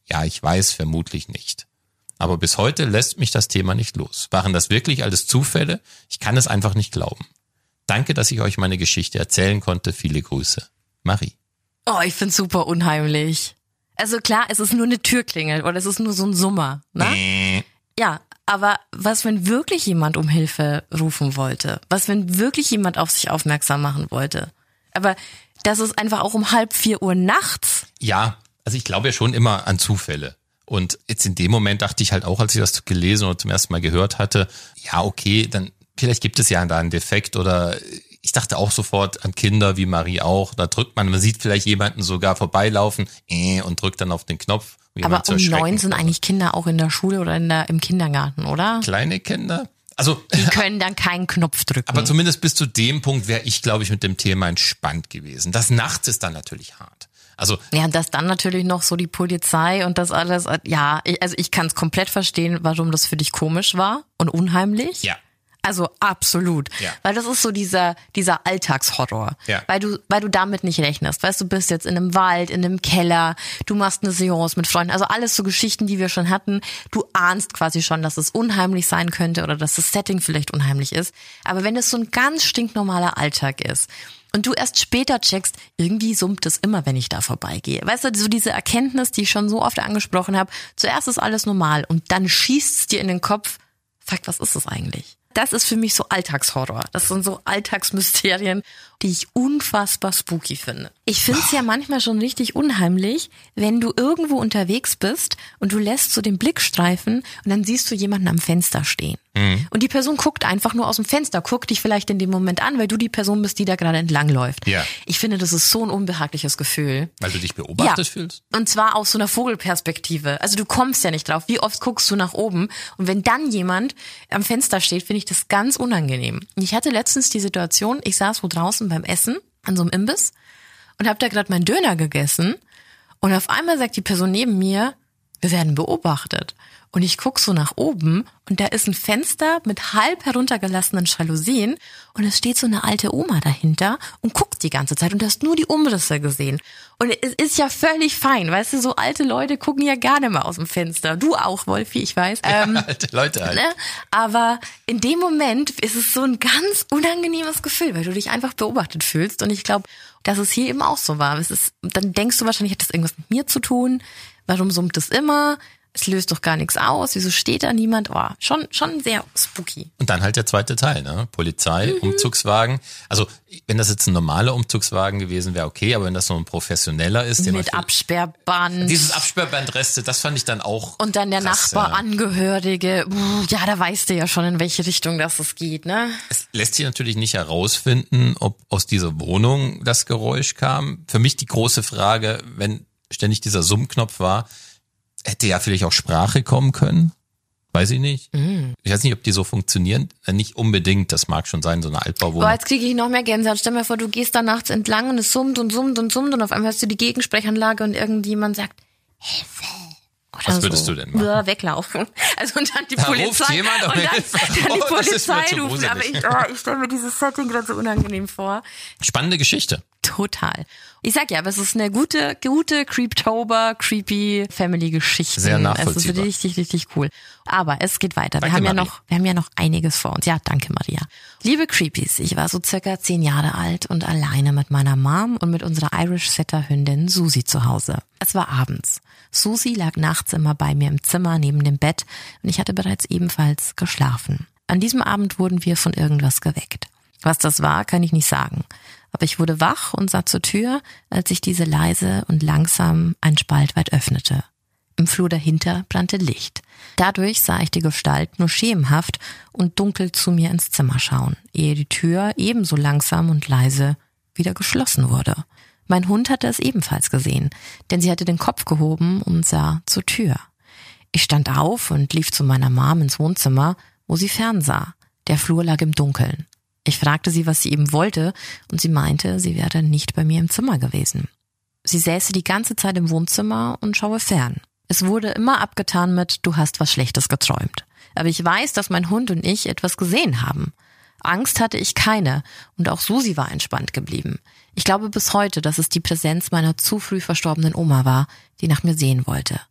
Ja, ich weiß, vermutlich nicht. Aber bis heute lässt mich das Thema nicht los. Waren das wirklich alles Zufälle? Ich kann es einfach nicht glauben. Danke, dass ich euch meine Geschichte erzählen konnte. Viele Grüße. Marie. Oh, ich find's super unheimlich. Also klar, es ist nur eine Türklingel oder es ist nur so ein Summer, ne? Ja, aber was, wenn wirklich jemand um Hilfe rufen wollte? Was, wenn wirklich jemand auf sich aufmerksam machen wollte? Aber das ist einfach auch um 3:30 nachts. Ja, also ich glaube ja schon immer an Zufälle. Und jetzt in dem Moment dachte ich halt auch, als ich das gelesen oder zum ersten Mal gehört hatte, ja okay, dann vielleicht gibt es ja da einen Defekt oder ich dachte auch sofort an Kinder, wie Marie auch. Da drückt man sieht vielleicht jemanden sogar vorbeilaufen und drückt dann auf den Knopf. Aber um 9 sind eigentlich Kinder auch in der Schule oder im Kindergarten, oder? Kleine Kinder? Also die können dann keinen Knopf drücken. Aber zumindest bis zu dem Punkt wäre ich, glaube ich, mit dem Thema entspannt gewesen. Das nachts ist dann natürlich hart. Also ja, und das dann natürlich noch so die Polizei und das alles. Ja, ich kann es komplett verstehen, warum das für dich komisch war und unheimlich. Ja. Also absolut. Ja. Weil das ist so dieser Alltagshorror. Ja. Weil du damit nicht rechnest. Weißt du, bist jetzt in einem Wald, in einem Keller, du machst eine Seance mit Freunden. Also alles so Geschichten, die wir schon hatten. Du ahnst quasi schon, dass es unheimlich sein könnte oder dass das Setting vielleicht unheimlich ist. Aber wenn es so ein ganz stinknormaler Alltag ist und du erst später checkst, irgendwie summt es immer, wenn ich da vorbeigehe. Weißt du, so diese Erkenntnis, die ich schon so oft angesprochen habe. Zuerst ist alles normal und dann schießt es dir in den Kopf. Fuck, was ist das eigentlich? Das ist für mich so Alltagshorror. Das sind so Alltagsmysterien, die ich unfassbar spooky finde. Ich finde es ja manchmal schon richtig unheimlich, wenn du irgendwo unterwegs bist und du lässt so den Blick streifen und dann siehst du jemanden am Fenster stehen. Mhm. Und die Person guckt einfach nur aus dem Fenster, guckt dich vielleicht in dem Moment an, weil du die Person bist, die da gerade entlangläuft. Ja. Ich finde, das ist so ein unbehagliches Gefühl. Weil du dich beobachtet fühlst? Und zwar aus so einer Vogelperspektive. Also du kommst ja nicht drauf. Wie oft guckst du nach oben? Und wenn dann jemand am Fenster steht, finde ich das ganz unangenehm. Ich hatte letztens die Situation, ich saß wo draußen beim Essen an so einem Imbiss und habe da gerade meinen Döner gegessen und auf einmal sagt die Person neben mir, wir werden beobachtet. Und ich guck so nach oben und da ist ein Fenster mit halb heruntergelassenen Jalousien und es steht so eine alte Oma dahinter und guckt die ganze Zeit und du hast nur die Umrisse gesehen. Und es ist ja völlig fein, weißt du, so alte Leute gucken ja gar nicht mehr aus dem Fenster. Du auch, Wolfi, ich weiß. Alte Leute halt. Ne? Aber in dem Moment ist es so ein ganz unangenehmes Gefühl, weil du dich einfach beobachtet fühlst und ich glaube, dass es hier eben auch so war. Dann denkst du wahrscheinlich, hat das irgendwas mit mir zu tun? Warum summt es immer? Es löst doch gar nichts aus. Wieso steht da niemand? Oh, schon sehr spooky. Und dann halt der zweite Teil, ne? Polizei, Umzugswagen. Also, wenn das jetzt ein normaler Umzugswagen gewesen wäre, okay, aber wenn das so ein professioneller ist. Mit Absperrband. Dieses Absperrbandreste, das fand ich dann auch und dann der krass, Nachbarangehörige. Ja, da weißt du ja schon, in welche Richtung das geht, ne? Es lässt sich natürlich nicht herausfinden, ob aus dieser Wohnung das Geräusch kam. Für mich die große Frage, wenn ständig dieser Summknopf war, hätte ja vielleicht auch Sprache kommen können. Weiß ich nicht. Ich weiß nicht, ob die so funktionieren. Nicht unbedingt, das mag schon sein, so eine Altbauwohnung. Boah, jetzt kriege ich noch mehr Gänsehaut. Stell mir vor, du gehst da nachts entlang und es summt und summt und summt und auf einmal hörst du die Gegensprechanlage und irgendjemand sagt, Hilfe. Oder was würdest du denn machen? Ja, weglaufen. Also und dann die Da Polizei. ruft jemand und dann die Polizei rufen. Aber ich stelle mir dieses Setting gerade so unangenehm vor. Spannende Geschichte. Total. Ich sag ja, aber es ist eine gute Creeptober, creepy Family-Geschichte. Sehr nachvollziehbar. Es ist richtig, richtig cool. Aber es geht weiter. Danke, wir haben ja noch einiges vor uns. Ja, danke, Maria. Liebe Creepies, ich war so circa 10 Jahre alt und alleine mit meiner Mom und mit unserer Irish Setter Hündin Susi zu Hause. Es war abends. Susi lag nachts immer bei mir im Zimmer neben dem Bett und ich hatte bereits ebenfalls geschlafen. An diesem Abend wurden wir von irgendwas geweckt. Was das war, kann ich nicht sagen. Aber ich wurde wach und sah zur Tür, als sich diese leise und langsam einen Spalt weit öffnete. Im Flur dahinter brannte Licht. Dadurch sah ich die Gestalt nur schemenhaft und dunkel zu mir ins Zimmer schauen, ehe die Tür ebenso langsam und leise wieder geschlossen wurde. Mein Hund hatte es ebenfalls gesehen, denn sie hatte den Kopf gehoben und sah zur Tür. Ich stand auf und lief zu meiner Mom ins Wohnzimmer, wo sie fernsah. Der Flur lag im Dunkeln. Ich fragte sie, was sie eben wollte, und sie meinte, sie wäre nicht bei mir im Zimmer gewesen. Sie säße die ganze Zeit im Wohnzimmer und schaue fern. Es wurde immer abgetan mit, du hast was Schlechtes geträumt. Aber ich weiß, dass mein Hund und ich etwas gesehen haben. Angst hatte ich keine und auch Susi war entspannt geblieben. Ich glaube bis heute, dass es die Präsenz meiner zu früh verstorbenen Oma war, die nach mir sehen wollte.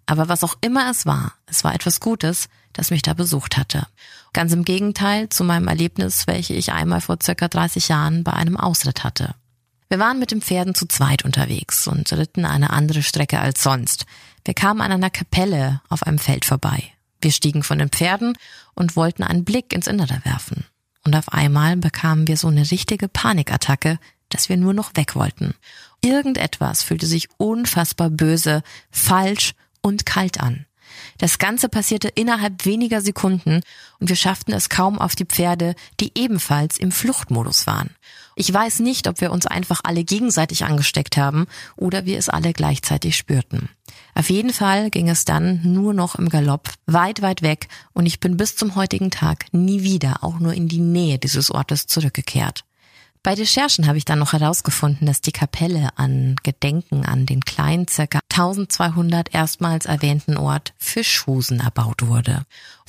Aber was auch immer es war etwas Gutes, das mich da besucht hatte. Ganz im Gegenteil zu meinem Erlebnis, welches ich einmal vor circa 30 Jahren bei einem Ausritt hatte. Wir waren mit den Pferden zu zweit unterwegs und ritten eine andere Strecke als sonst. Wir kamen an einer Kapelle auf einem Feld vorbei. Wir stiegen von den Pferden und wollten einen Blick ins Innere werfen. Und auf einmal bekamen wir so eine richtige Panikattacke, dass wir nur noch weg wollten. Irgendetwas fühlte sich unfassbar böse, falsch und kalt an. Das Ganze passierte innerhalb weniger Sekunden und wir schafften es kaum auf die Pferde, die ebenfalls im Fluchtmodus waren. Ich weiß nicht, ob wir uns einfach alle gegenseitig angesteckt haben oder wir es alle gleichzeitig spürten. Auf jeden Fall ging es dann nur noch im Galopp weit, weit weg und ich bin bis zum heutigen Tag nie wieder auch nur in die Nähe dieses Ortes zurückgekehrt. Bei Recherchen habe ich dann noch herausgefunden, dass die Kapelle an Gedenken an den kleinen, ca. 1200 erstmals erwähnten Ort Fischhusen erbaut wurde.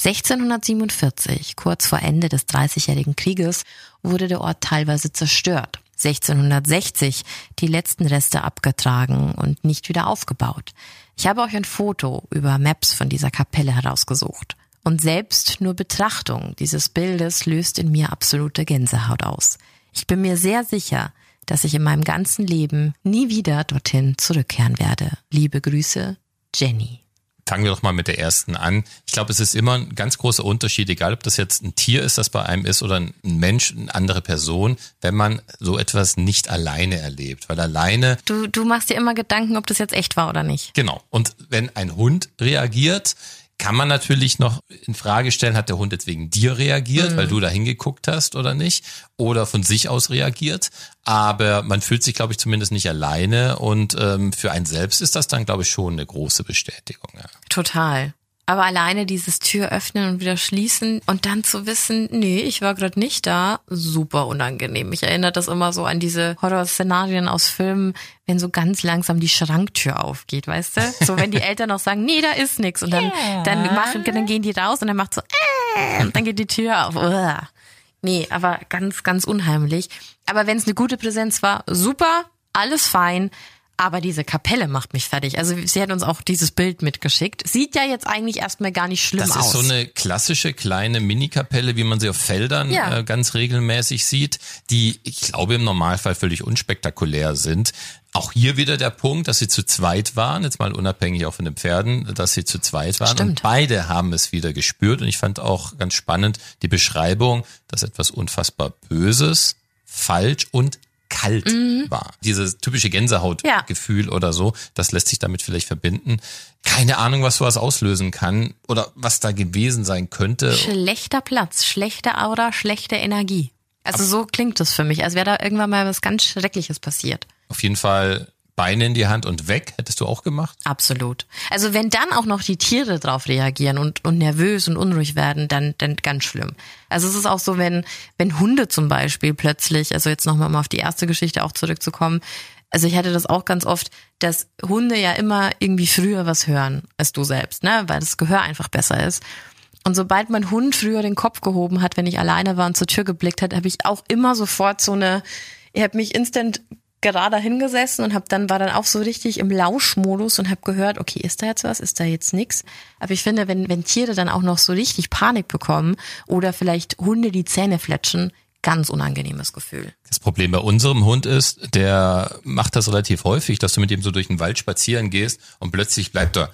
1647, kurz vor Ende des Dreißigjährigen Krieges, wurde der Ort teilweise zerstört. 1660 die letzten Reste abgetragen und nicht wieder aufgebaut. Ich habe euch ein Foto über Maps von dieser Kapelle herausgesucht. Und selbst nur Betrachtung dieses Bildes löst in mir absolute Gänsehaut aus. Ich bin mir sehr sicher, dass ich in meinem ganzen Leben nie wieder dorthin zurückkehren werde. Liebe Grüße, Jenny. Fangen wir doch mal mit der ersten an. Ich glaube, es ist immer ein ganz großer Unterschied, egal ob das jetzt ein Tier ist, das bei einem ist, oder ein Mensch, eine andere Person, wenn man so etwas nicht alleine erlebt. Weil alleine... Du machst dir immer Gedanken, ob das jetzt echt war oder nicht. Genau. Und wenn ein Hund reagiert, kann man natürlich noch in Frage stellen, hat der Hund jetzt wegen dir reagiert, weil du da hingeguckt hast oder nicht, oder von sich aus reagiert. Aber man fühlt sich, glaube ich, zumindest nicht alleine und für einen selbst ist das dann, glaube ich, schon eine große Bestätigung. Ja. Total. Aber alleine dieses Tür öffnen und wieder schließen und dann zu wissen, nee, ich war gerade nicht da, super unangenehm. Mich erinnert das immer so an diese Horrorszenarien aus Filmen, wenn so ganz langsam die Schranktür aufgeht, weißt du? So wenn die Eltern noch sagen, nee, da ist nix und dann gehen die raus und dann macht so, und dann geht die Tür auf. Uah. Nee, aber ganz, ganz unheimlich. Aber wenn es eine gute Präsenz war, super, alles fein. Aber diese Kapelle macht mich fertig. Also sie hat uns auch dieses Bild mitgeschickt. Sieht ja jetzt eigentlich erstmal gar nicht schlimm aus. Das ist so eine klassische kleine Mini-Kapelle, wie man sie auf Feldern ganz regelmäßig sieht, die, ich glaube, im Normalfall völlig unspektakulär sind. Auch hier wieder der Punkt, dass sie zu zweit waren, jetzt mal unabhängig auch von den Pferden, dass sie zu zweit waren. Stimmt. Und beide haben es wieder gespürt. Und ich fand auch ganz spannend die Beschreibung, dass etwas unfassbar Böses, falsch und kalt war. Dieses typische Gänsehautgefühl oder so, das lässt sich damit vielleicht verbinden. Keine Ahnung, was sowas auslösen kann oder was da gewesen sein könnte. Schlechter Platz, schlechte Aura, schlechte Energie. Also so klingt das für mich, als wäre da irgendwann mal was ganz Schreckliches passiert. Auf jeden Fall Beine in die Hand und weg, hättest du auch gemacht? Absolut. Also wenn dann auch noch die Tiere drauf reagieren und nervös und unruhig werden, dann ganz schlimm. Also es ist auch so, wenn Hunde zum Beispiel plötzlich, also jetzt nochmal auf die erste Geschichte auch zurückzukommen, also ich hatte das auch ganz oft, dass Hunde ja immer irgendwie früher was hören als du selbst, ne, weil das Gehör einfach besser ist. Und sobald mein Hund früher den Kopf gehoben hat, wenn ich alleine war und zur Tür geblickt hat, habe ich auch immer sofort ich habe mich instant gerade hingesessen und war dann auch so richtig im Lauschmodus und habe gehört, okay, ist da jetzt was, ist da jetzt nix? Aber ich finde, wenn Tiere dann auch noch so richtig Panik bekommen oder vielleicht Hunde die Zähne fletschen, ganz unangenehmes Gefühl. Das Problem bei unserem Hund ist, der macht das relativ häufig, dass du mit ihm so durch den Wald spazieren gehst und plötzlich bleibt er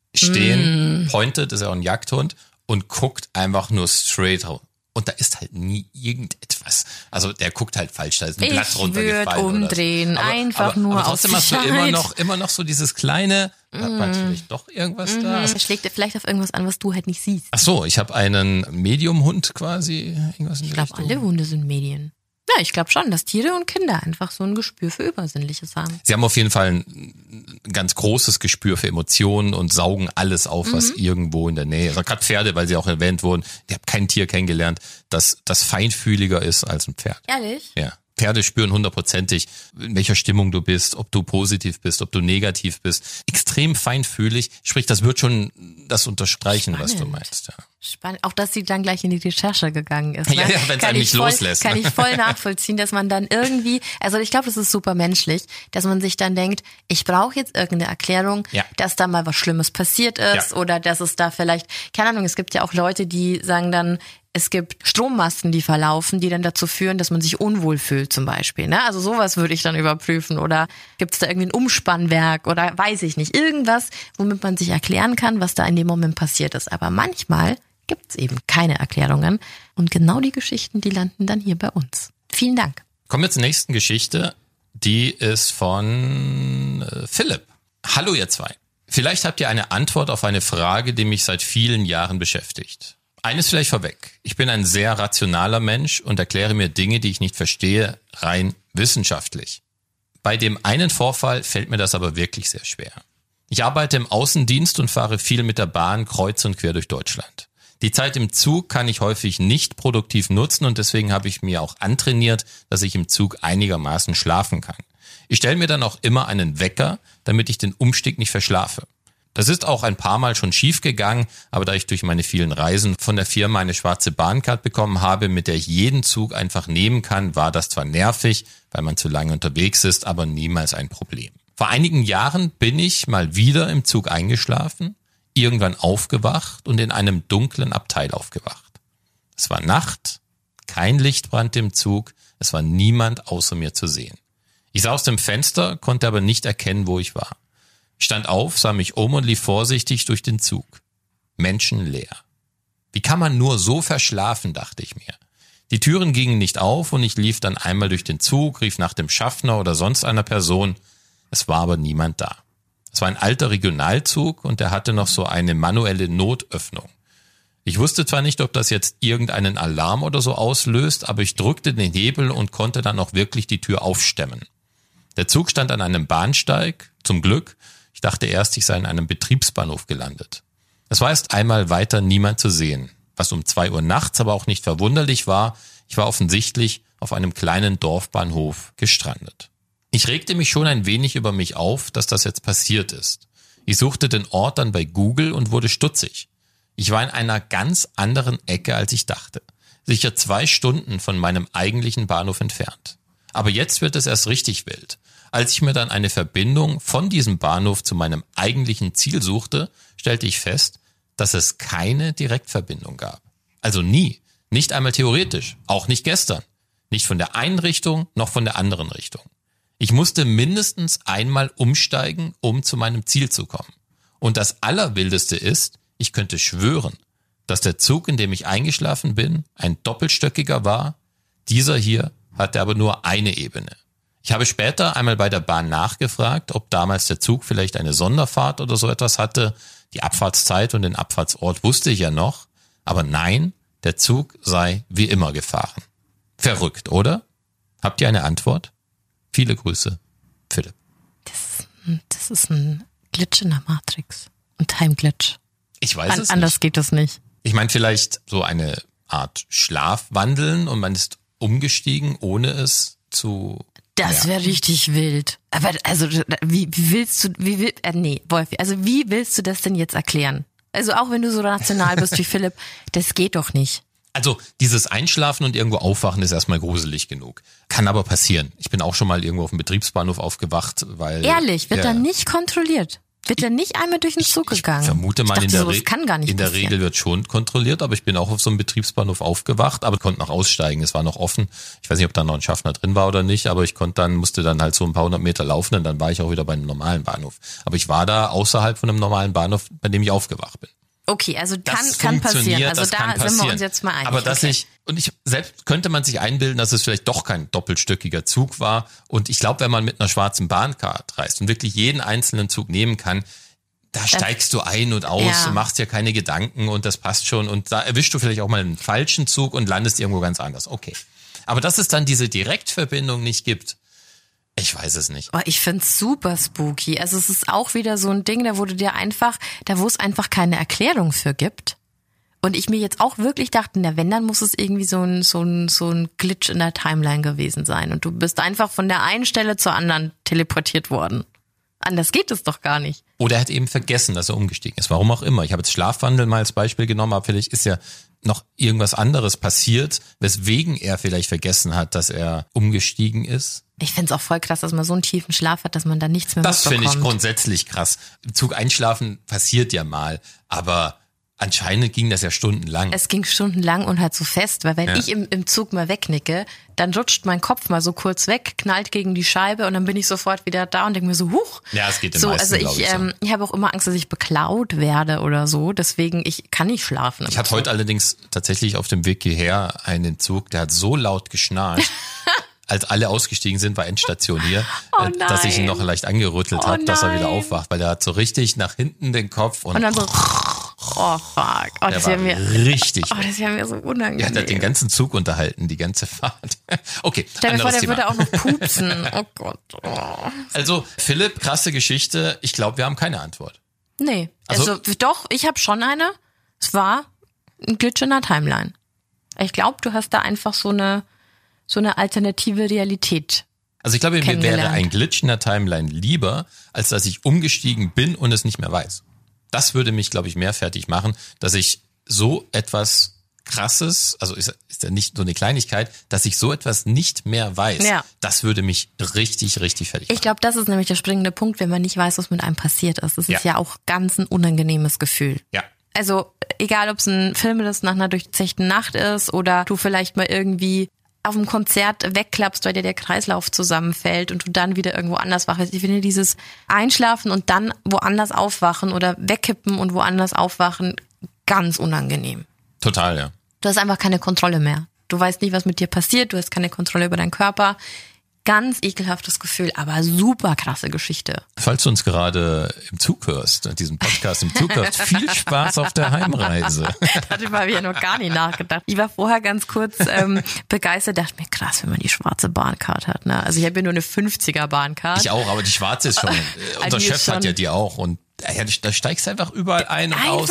stehen, pointet, ist ja auch ein Jagdhund, und guckt einfach nur straight raus. Und da ist halt nie irgendetwas. Also der guckt halt falsch, da ist ein Blatt runtergefallen. Ich würde umdrehen, aber trotzdem hast du immer noch so dieses kleine, hat man vielleicht doch irgendwas da? Er schlägt vielleicht auf irgendwas an, was du halt nicht siehst. Ach so, ich habe einen Medium-Hund quasi. Ich glaube, alle Hunde sind Medien. Ja, ich glaube schon, dass Tiere und Kinder einfach so ein Gespür für Übersinnliches haben. Sie haben auf jeden Fall ein ganz großes Gespür für Emotionen und saugen alles auf, was irgendwo in der Nähe ist. Also gerade Pferde, weil sie auch erwähnt wurden. Ich habe kein Tier kennengelernt, das feinfühliger ist als ein Pferd. Ehrlich? Ja. Pferde spüren 100%, in welcher Stimmung du bist, ob du positiv bist, ob du negativ bist. Extrem feinfühlig. Sprich, das wird schon das unterstreichen, was du meinst. Ja. Spannend. Auch, dass sie dann gleich in die Recherche gegangen ist. Ne? Ja, wenn es einen nicht loslässt. Kann ich voll nachvollziehen, dass man dann irgendwie, also ich glaube, das ist super menschlich, dass man sich dann denkt, ich brauche jetzt irgendeine Erklärung, dass da mal was Schlimmes passiert ist oder dass es da vielleicht, keine Ahnung, es gibt ja auch Leute, die sagen dann, es gibt Strommasten, die verlaufen, die dann dazu führen, dass man sich unwohl fühlt zum Beispiel. Ne? Also sowas würde ich dann überprüfen. Oder gibt es da irgendwie ein Umspannwerk oder weiß ich nicht. Irgendwas, womit man sich erklären kann, was da in dem Moment passiert ist. Aber manchmal gibt es eben keine Erklärungen. Und genau die Geschichten, die landen dann hier bei uns. Vielen Dank. Kommen wir zur nächsten Geschichte. Die ist von Philipp. Hallo ihr zwei. Vielleicht habt ihr eine Antwort auf eine Frage, die mich seit vielen Jahren beschäftigt. Eines vielleicht vorweg. Ich bin ein sehr rationaler Mensch und erkläre mir Dinge, die ich nicht verstehe, rein wissenschaftlich. Bei dem einen Vorfall fällt mir das aber wirklich sehr schwer. Ich arbeite im Außendienst und fahre viel mit der Bahn kreuz und quer durch Deutschland. Die Zeit im Zug kann ich häufig nicht produktiv nutzen und deswegen habe ich mir auch antrainiert, dass ich im Zug einigermaßen schlafen kann. Ich stelle mir dann auch immer einen Wecker, damit ich den Umstieg nicht verschlafe. Das ist auch ein paar Mal schon schief gegangen, aber da ich durch meine vielen Reisen von der Firma eine schwarze Bahncard bekommen habe, mit der ich jeden Zug einfach nehmen kann, war das zwar nervig, weil man zu lange unterwegs ist, aber niemals ein Problem. Vor einigen Jahren bin ich mal wieder im Zug eingeschlafen, irgendwann aufgewacht und in einem dunklen Abteil aufgewacht. Es war Nacht, kein Licht brannte im Zug, es war niemand außer mir zu sehen. Ich sah aus dem Fenster, konnte aber nicht erkennen, wo ich war. Ich stand auf, sah mich um und lief vorsichtig durch den Zug. Menschenleer. Wie kann man nur so verschlafen, dachte ich mir. Die Türen gingen nicht auf und ich lief dann einmal durch den Zug, rief nach dem Schaffner oder sonst einer Person. Es war aber niemand da. Es war ein alter Regionalzug und der hatte noch so eine manuelle Notöffnung. Ich wusste zwar nicht, ob das jetzt irgendeinen Alarm oder so auslöst, aber ich drückte den Hebel und konnte dann auch wirklich die Tür aufstemmen. Der Zug stand an einem Bahnsteig, zum Glück. Ich dachte erst, ich sei in einem Betriebsbahnhof gelandet. Es war erst einmal weiter niemand zu sehen, was um 2 Uhr nachts aber auch nicht verwunderlich war. Ich war offensichtlich auf einem kleinen Dorfbahnhof gestrandet. Ich regte mich schon ein wenig über mich auf, dass das jetzt passiert ist. Ich suchte den Ort dann bei Google und wurde stutzig. Ich war in einer ganz anderen Ecke, als ich dachte. Sicher 2 Stunden von meinem eigentlichen Bahnhof entfernt. Aber jetzt wird es erst richtig wild. Als ich mir dann eine Verbindung von diesem Bahnhof zu meinem eigentlichen Ziel suchte, stellte ich fest, dass es keine Direktverbindung gab. Also nie, nicht einmal theoretisch, auch nicht gestern. Nicht von der einen Richtung, noch von der anderen Richtung. Ich musste mindestens einmal umsteigen, um zu meinem Ziel zu kommen. Und das Allerwildeste ist, ich könnte schwören, dass der Zug, in dem ich eingeschlafen bin, ein doppelstöckiger war. Dieser hier hatte aber nur eine Ebene. Ich habe später einmal bei der Bahn nachgefragt, ob damals der Zug vielleicht eine Sonderfahrt oder so etwas hatte. Die Abfahrtszeit und den Abfahrtsort wusste ich ja noch. Aber nein, der Zug sei wie immer gefahren. Verrückt, oder? Habt ihr eine Antwort? Viele Grüße, Philipp. Das ist ein Glitch in der Matrix. Ein Time-Glitch. Ich weiß es nicht. Anders geht es nicht. Ich meine vielleicht so eine Art Schlafwandeln und man ist umgestiegen, ohne es zu... Das wäre richtig wild. Aber also wie willst du das denn jetzt erklären? Also auch wenn du so rational bist wie Philipp, das geht doch nicht. Also dieses Einschlafen und irgendwo aufwachen ist erstmal gruselig genug. Kann aber passieren. Ich bin auch schon mal irgendwo auf dem Betriebsbahnhof aufgewacht, weil... Ehrlich, wird dann nicht kontrolliert? Wird dann nicht einmal durch den Zug gegangen? Ich vermute mal, in der Regel wird schon kontrolliert, aber ich bin auch auf so einem Betriebsbahnhof aufgewacht, aber konnte noch aussteigen, es war noch offen. Ich weiß nicht, ob da noch ein Schaffner drin war oder nicht, aber musste dann halt so ein paar 100 Meter laufen und dann war ich auch wieder bei einem normalen Bahnhof. Aber ich war da außerhalb von einem normalen Bahnhof, bei dem ich aufgewacht bin. Okay, also kann passieren. Also da sind wir uns jetzt mal einig. Aber selbst könnte man sich einbilden, dass es vielleicht doch kein doppelstöckiger Zug war. Und ich glaube, wenn man mit einer schwarzen Bahncard reist und wirklich jeden einzelnen Zug nehmen kann, da steigst du ein und aus, machst dir keine Gedanken und das passt schon. Und da erwischst du vielleicht auch mal einen falschen Zug und landest irgendwo ganz anders. Okay. Aber dass es dann diese Direktverbindung nicht gibt, ich weiß es nicht. Oh, ich find's super spooky. Also es ist auch wieder so ein Ding, wo es einfach keine Erklärung für gibt. Und ich mir jetzt auch wirklich dachte, na wenn, dann muss es irgendwie so ein Glitch in der Timeline gewesen sein. Und du bist einfach von der einen Stelle zur anderen teleportiert worden. Anders geht es doch gar nicht. Oder er hat eben vergessen, dass er umgestiegen ist. Warum auch immer. Ich habe jetzt Schlafwandel mal als Beispiel genommen, aber vielleicht ist ja noch irgendwas anderes passiert, weswegen er vielleicht vergessen hat, dass er umgestiegen ist. Ich find's auch voll krass, dass man so einen tiefen Schlaf hat, dass man da nichts mehr mitbekommt. Das finde ich grundsätzlich krass. Im Zug einschlafen passiert ja mal, aber anscheinend ging das ja stundenlang. Es ging stundenlang und halt so fest, weil wenn ich im Zug mal wegnicke, dann rutscht mein Kopf mal so kurz weg, knallt gegen die Scheibe und dann bin ich sofort wieder da und denke mir so, huch. Ja, es geht den so, meisten, also ich habe auch immer Angst, dass ich beklaut werde oder so, deswegen ich kann nicht schlafen. Ich hatte heute allerdings tatsächlich auf dem Weg hierher einen Zug, der hat so laut geschnarcht, als alle ausgestiegen sind, war Endstation hier, dass ich ihn noch leicht angerüttelt habe, dass er wieder aufwacht, weil der hat so richtig nach hinten den Kopf und dann so oh fuck. Oh, das wäre mir richtig. Oh, das wäre mir so unangenehm. Er hat den ganzen Zug unterhalten, die ganze Fahrt. Okay, stell mir vor, der Thema. würde auch noch pupsen. Oh Gott. Oh. Also, Philipp, krasse Geschichte. Ich glaube, wir haben keine Antwort. Nee. Also doch, ich habe schon eine. Es war ein Glitch in der Timeline. Ich glaube, du hast da einfach so eine alternative Realität. Also ich glaube, mir wäre ein Glitch in der Timeline lieber, als dass ich umgestiegen bin und es nicht mehr weiß. Das würde mich, glaube ich, mehr fertig machen, dass ich so etwas Krasses, also ist ja nicht so eine Kleinigkeit, dass ich so etwas nicht mehr weiß. Ja. Das würde mich richtig, richtig fertig machen. Ich glaube, das ist nämlich der springende Punkt, wenn man nicht weiß, was mit einem passiert ist. Das ist ja auch ganz ein unangenehmes Gefühl. Ja. Also egal, ob es ein Film ist nach einer durchzechten Nacht ist oder du vielleicht mal irgendwie auf dem Konzert wegklappst, weil dir der Kreislauf zusammenfällt und du dann wieder irgendwo anders wach bist. Ich finde dieses Einschlafen und dann woanders aufwachen oder wegkippen und woanders aufwachen ganz unangenehm. Total, ja. Du hast einfach keine Kontrolle mehr. Du weißt nicht, was mit dir passiert, du hast keine Kontrolle über deinen Körper. Ganz ekelhaftes Gefühl, aber super krasse Geschichte. Falls du uns gerade im Zug hörst, diesen Podcast im Zug hörst, viel Spaß auf der Heimreise. Darüber habe ich ja noch gar nicht nachgedacht. Ich war vorher ganz kurz begeistert, dachte mir, krass, wenn man die schwarze Bahncard hat. Ne? Also ich habe ja nur eine 50er Bahncard. Ich auch, aber die schwarze ist schon, unser Chef hat ja die auch und da steigst du einfach überall ein und aus.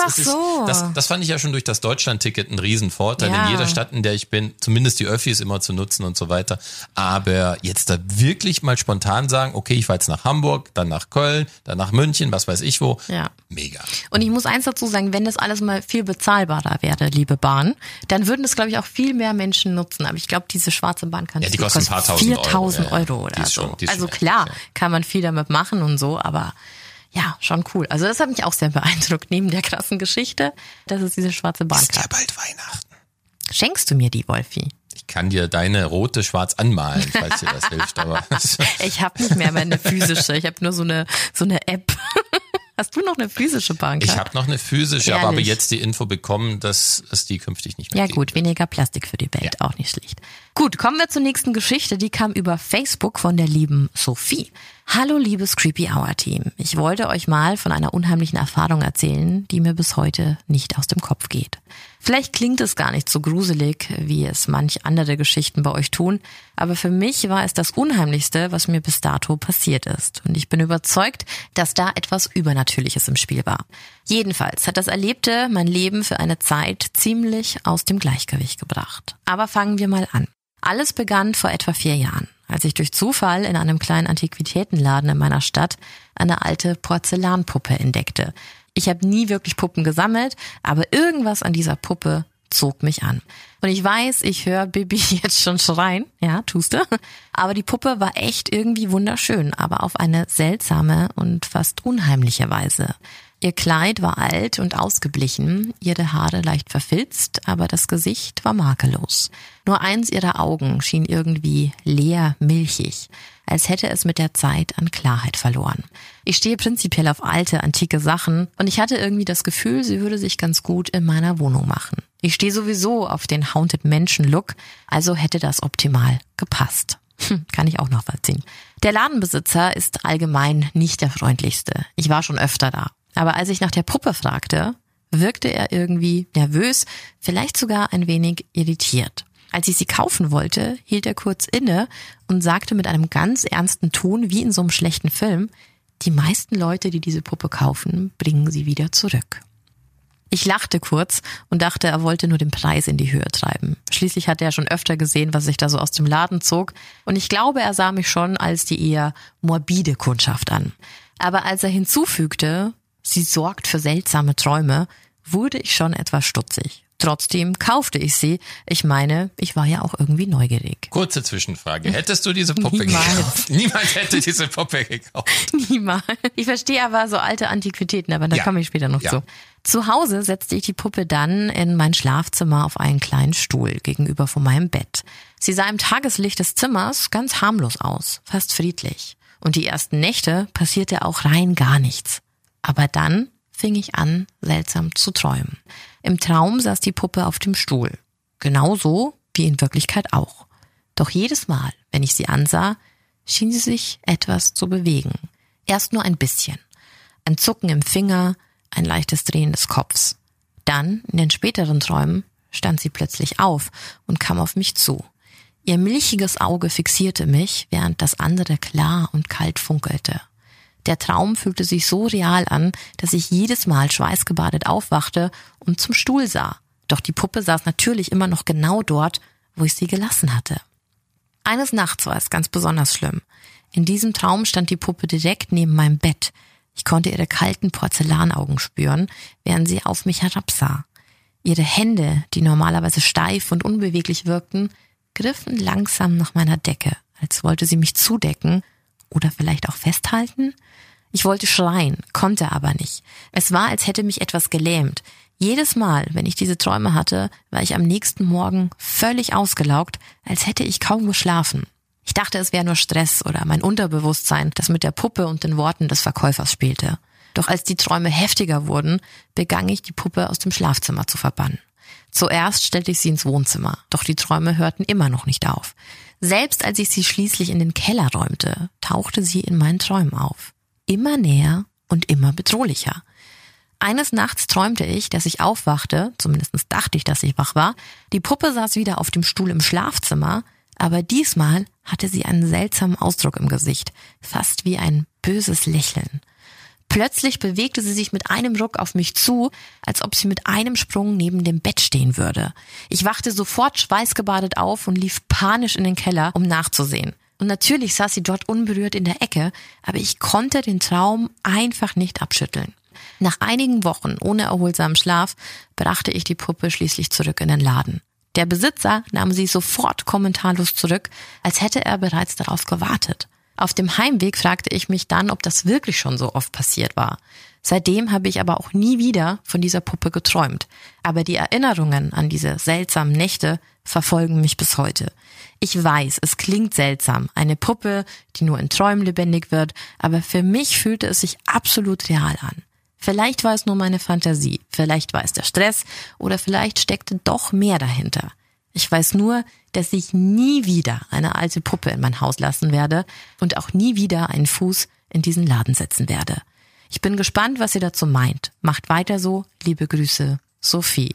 Das fand ich ja schon durch das Deutschland-Ticket ein Riesenvorteil. In jeder Stadt, in der ich bin, zumindest die Öffis immer zu nutzen und so weiter. Aber jetzt da wirklich mal spontan sagen, okay, ich fahre jetzt nach Hamburg, dann nach Köln, dann nach München, was weiß ich wo. Ja. Mega. Und ich muss eins dazu sagen, wenn das alles mal viel bezahlbarer wäre, liebe Bahn, dann würden das, glaube ich, auch viel mehr Menschen nutzen. Aber ich glaube, diese schwarze Bahn die kostet ein paar tausend 4.000 Euro oder so. Also klar, kann man viel damit machen und so, aber ja, schon cool. Also das hat mich auch sehr beeindruckt, neben der krassen Geschichte, dass es diese schwarze Bahn gab. Ist ja bald Weihnachten. Schenkst du mir die, Wolfi? Ich kann dir deine rote schwarz anmalen, falls dir das hilft. Aber ich habe nicht mehr meine physische, ich habe nur so eine App. Hast du noch eine physische Bahncard? Ich habe noch eine physische, aber habe jetzt die Info bekommen, dass es die künftig nicht mehr gibt. Ja gut, weniger Plastik für die Welt, auch nicht schlecht. Gut, kommen wir zur nächsten Geschichte. Die kam über Facebook von der lieben Sophie. Hallo liebes Creepy Hour Team. Ich wollte euch mal von einer unheimlichen Erfahrung erzählen, die mir bis heute nicht aus dem Kopf geht. Vielleicht klingt es gar nicht so gruselig, wie es manch andere Geschichten bei euch tun, aber für mich war es das Unheimlichste, was mir bis dato passiert ist. Und ich bin überzeugt, dass da etwas Übernatürliches im Spiel war. Jedenfalls hat das Erlebte mein Leben für eine Zeit ziemlich aus dem Gleichgewicht gebracht. Aber fangen wir mal an. Alles begann vor etwa 4 Jahren, als ich durch Zufall in einem kleinen Antiquitätenladen in meiner Stadt eine alte Porzellanpuppe entdeckte. Ich habe nie wirklich Puppen gesammelt, aber irgendwas an dieser Puppe zog mich an. Und ich weiß, ich höre Bibi jetzt schon schreien, ja, tust du? Aber die Puppe war echt irgendwie wunderschön, aber auf eine seltsame und fast unheimliche Weise. Ihr Kleid war alt und ausgeblichen, ihre Haare leicht verfilzt, aber das Gesicht war makellos. Nur eins ihrer Augen schien irgendwie leer milchig, als hätte es mit der Zeit an Klarheit verloren. Ich stehe prinzipiell auf alte, antike Sachen und ich hatte irgendwie das Gefühl, sie würde sich ganz gut in meiner Wohnung machen. Ich stehe sowieso auf den Haunted Mansion Look, also hätte das optimal gepasst. Kann ich auch noch verziehen. Der Ladenbesitzer ist allgemein nicht der freundlichste. Ich war schon öfter da. Aber als ich nach der Puppe fragte, wirkte er irgendwie nervös, vielleicht sogar ein wenig irritiert. Als ich sie kaufen wollte, hielt er kurz inne und sagte mit einem ganz ernsten Ton, wie in so einem schlechten Film, die meisten Leute, die diese Puppe kaufen, bringen sie wieder zurück. Ich lachte kurz und dachte, er wollte nur den Preis in die Höhe treiben. Schließlich hatte er schon öfter gesehen, was sich da so aus dem Laden zog. Und ich glaube, er sah mich schon als die eher morbide Kundschaft an. Aber als er hinzufügte, sie sorgt für seltsame Träume, wurde ich schon etwas stutzig. Trotzdem kaufte ich sie. Ich meine, ich war ja auch irgendwie neugierig. Kurze Zwischenfrage. Hättest du diese Puppe gekauft? Niemand hätte diese Puppe gekauft. Niemals. Ich verstehe aber so alte Antiquitäten, aber da komme ich später noch zu. Zu Hause setzte ich die Puppe dann in mein Schlafzimmer auf einen kleinen Stuhl gegenüber von meinem Bett. Sie sah im Tageslicht des Zimmers ganz harmlos aus, fast friedlich. Und die ersten Nächte passierte auch rein gar nichts. Aber dann fing ich an, seltsam zu träumen. Im Traum saß die Puppe auf dem Stuhl. Genauso wie in Wirklichkeit auch. Doch jedes Mal, wenn ich sie ansah, schien sie sich etwas zu bewegen. Erst nur ein bisschen. Ein Zucken im Finger, ein leichtes Drehen des Kopfs. Dann, in den späteren Träumen, stand sie plötzlich auf und kam auf mich zu. Ihr milchiges Auge fixierte mich, während das andere klar und kalt funkelte. Der Traum fühlte sich so real an, dass ich jedes Mal schweißgebadet aufwachte und zum Stuhl sah. Doch die Puppe saß natürlich immer noch genau dort, wo ich sie gelassen hatte. Eines Nachts war es ganz besonders schlimm. In diesem Traum stand die Puppe direkt neben meinem Bett. Ich konnte ihre kalten Porzellanaugen spüren, während sie auf mich herabsah. Ihre Hände, die normalerweise steif und unbeweglich wirkten, griffen langsam nach meiner Decke, als wollte sie mich zudecken oder vielleicht auch festhalten. Ich wollte schreien, konnte aber nicht. Es war, als hätte mich etwas gelähmt. Jedes Mal, wenn ich diese Träume hatte, war ich am nächsten Morgen völlig ausgelaugt, als hätte ich kaum geschlafen. Ich dachte, es wäre nur Stress oder mein Unterbewusstsein, das mit der Puppe und den Worten des Verkäufers spielte. Doch als die Träume heftiger wurden, begann ich, die Puppe aus dem Schlafzimmer zu verbannen. Zuerst stellte ich sie ins Wohnzimmer, doch die Träume hörten immer noch nicht auf. Selbst als ich sie schließlich in den Keller räumte, tauchte sie in meinen Träumen auf. Immer näher und immer bedrohlicher. Eines Nachts träumte ich, dass ich aufwachte, zumindest dachte ich, dass ich wach war. Die Puppe saß wieder auf dem Stuhl im Schlafzimmer, aber diesmal hatte sie einen seltsamen Ausdruck im Gesicht, fast wie ein böses Lächeln. Plötzlich bewegte sie sich mit einem Ruck auf mich zu, als ob sie mit einem Sprung neben dem Bett stehen würde. Ich wachte sofort schweißgebadet auf und lief panisch in den Keller, um nachzusehen. Und natürlich saß sie dort unberührt in der Ecke, aber ich konnte den Traum einfach nicht abschütteln. Nach einigen Wochen ohne erholsamen Schlaf brachte ich die Puppe schließlich zurück in den Laden. Der Besitzer nahm sie sofort kommentarlos zurück, als hätte er bereits darauf gewartet. Auf dem Heimweg fragte ich mich dann, ob das wirklich schon so oft passiert war. Seitdem habe ich aber auch nie wieder von dieser Puppe geträumt. Aber die Erinnerungen an diese seltsamen Nächte verfolgen mich bis heute. Ich weiß, es klingt seltsam, eine Puppe, die nur in Träumen lebendig wird, aber für mich fühlte es sich absolut real an. Vielleicht war es nur meine Fantasie, vielleicht war es der Stress oder vielleicht steckte doch mehr dahinter. Ich weiß nur, dass ich nie wieder eine alte Puppe in mein Haus lassen werde und auch nie wieder einen Fuß in diesen Laden setzen werde. Ich bin gespannt, was ihr dazu meint. Macht weiter so. Liebe Grüße, Sophie.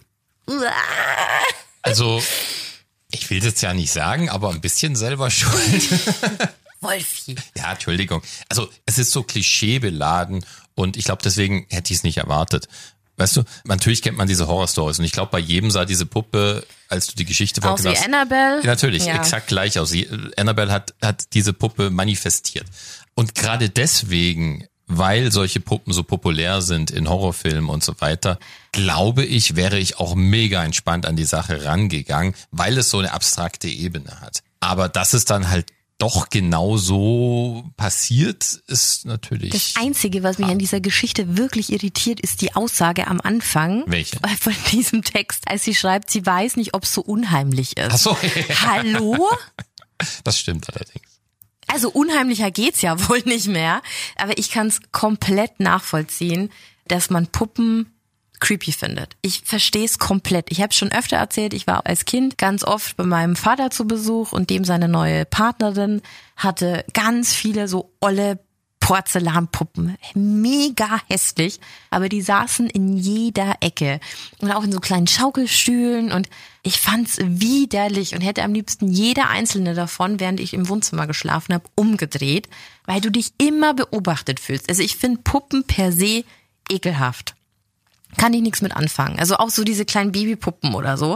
Also, ich will das ja nicht sagen, aber ein bisschen selber schuld. Wolfi. Ja, Entschuldigung. Also, es ist so klischeebeladen und ich glaube, deswegen hätte ich es nicht erwartet. Weißt du, natürlich kennt man diese Horror-Stories und ich glaube, bei jedem sah diese Puppe, als du die Geschichte vorgelesen hast. Aus wie Annabelle? Ja, natürlich, ja. Exakt gleich aus. Annabelle hat diese Puppe manifestiert. Und gerade deswegen, weil solche Puppen so populär sind in Horrorfilmen und so weiter, glaube ich, wäre ich auch mega entspannt an die Sache rangegangen, weil es so eine abstrakte Ebene hat. Aber dass es dann halt doch genau so passiert, ist natürlich... Das Einzige, was mich an dieser Geschichte wirklich irritiert, ist die Aussage am Anfang. Welche? Von diesem Text, als sie schreibt, sie weiß nicht, ob es so unheimlich ist. Ach so. Hallo? Das stimmt allerdings. Also unheimlicher geht's ja wohl nicht mehr, aber ich kann es komplett nachvollziehen, dass man Puppen creepy findet. Ich verstehe es komplett. Ich habe schon öfter erzählt, ich war als Kind ganz oft bei meinem Vater zu Besuch und dem seine neue Partnerin hatte ganz viele so olle Porzellanpuppen. Mega hässlich, aber die saßen in jeder Ecke und auch in so kleinen Schaukelstühlen und ich fand's widerlich und hätte am liebsten jede einzelne davon, während ich im Wohnzimmer geschlafen habe, umgedreht, weil du dich immer beobachtet fühlst. Also ich finde Puppen per se ekelhaft. Kann ich nichts mit anfangen. Also auch so diese kleinen Babypuppen oder so.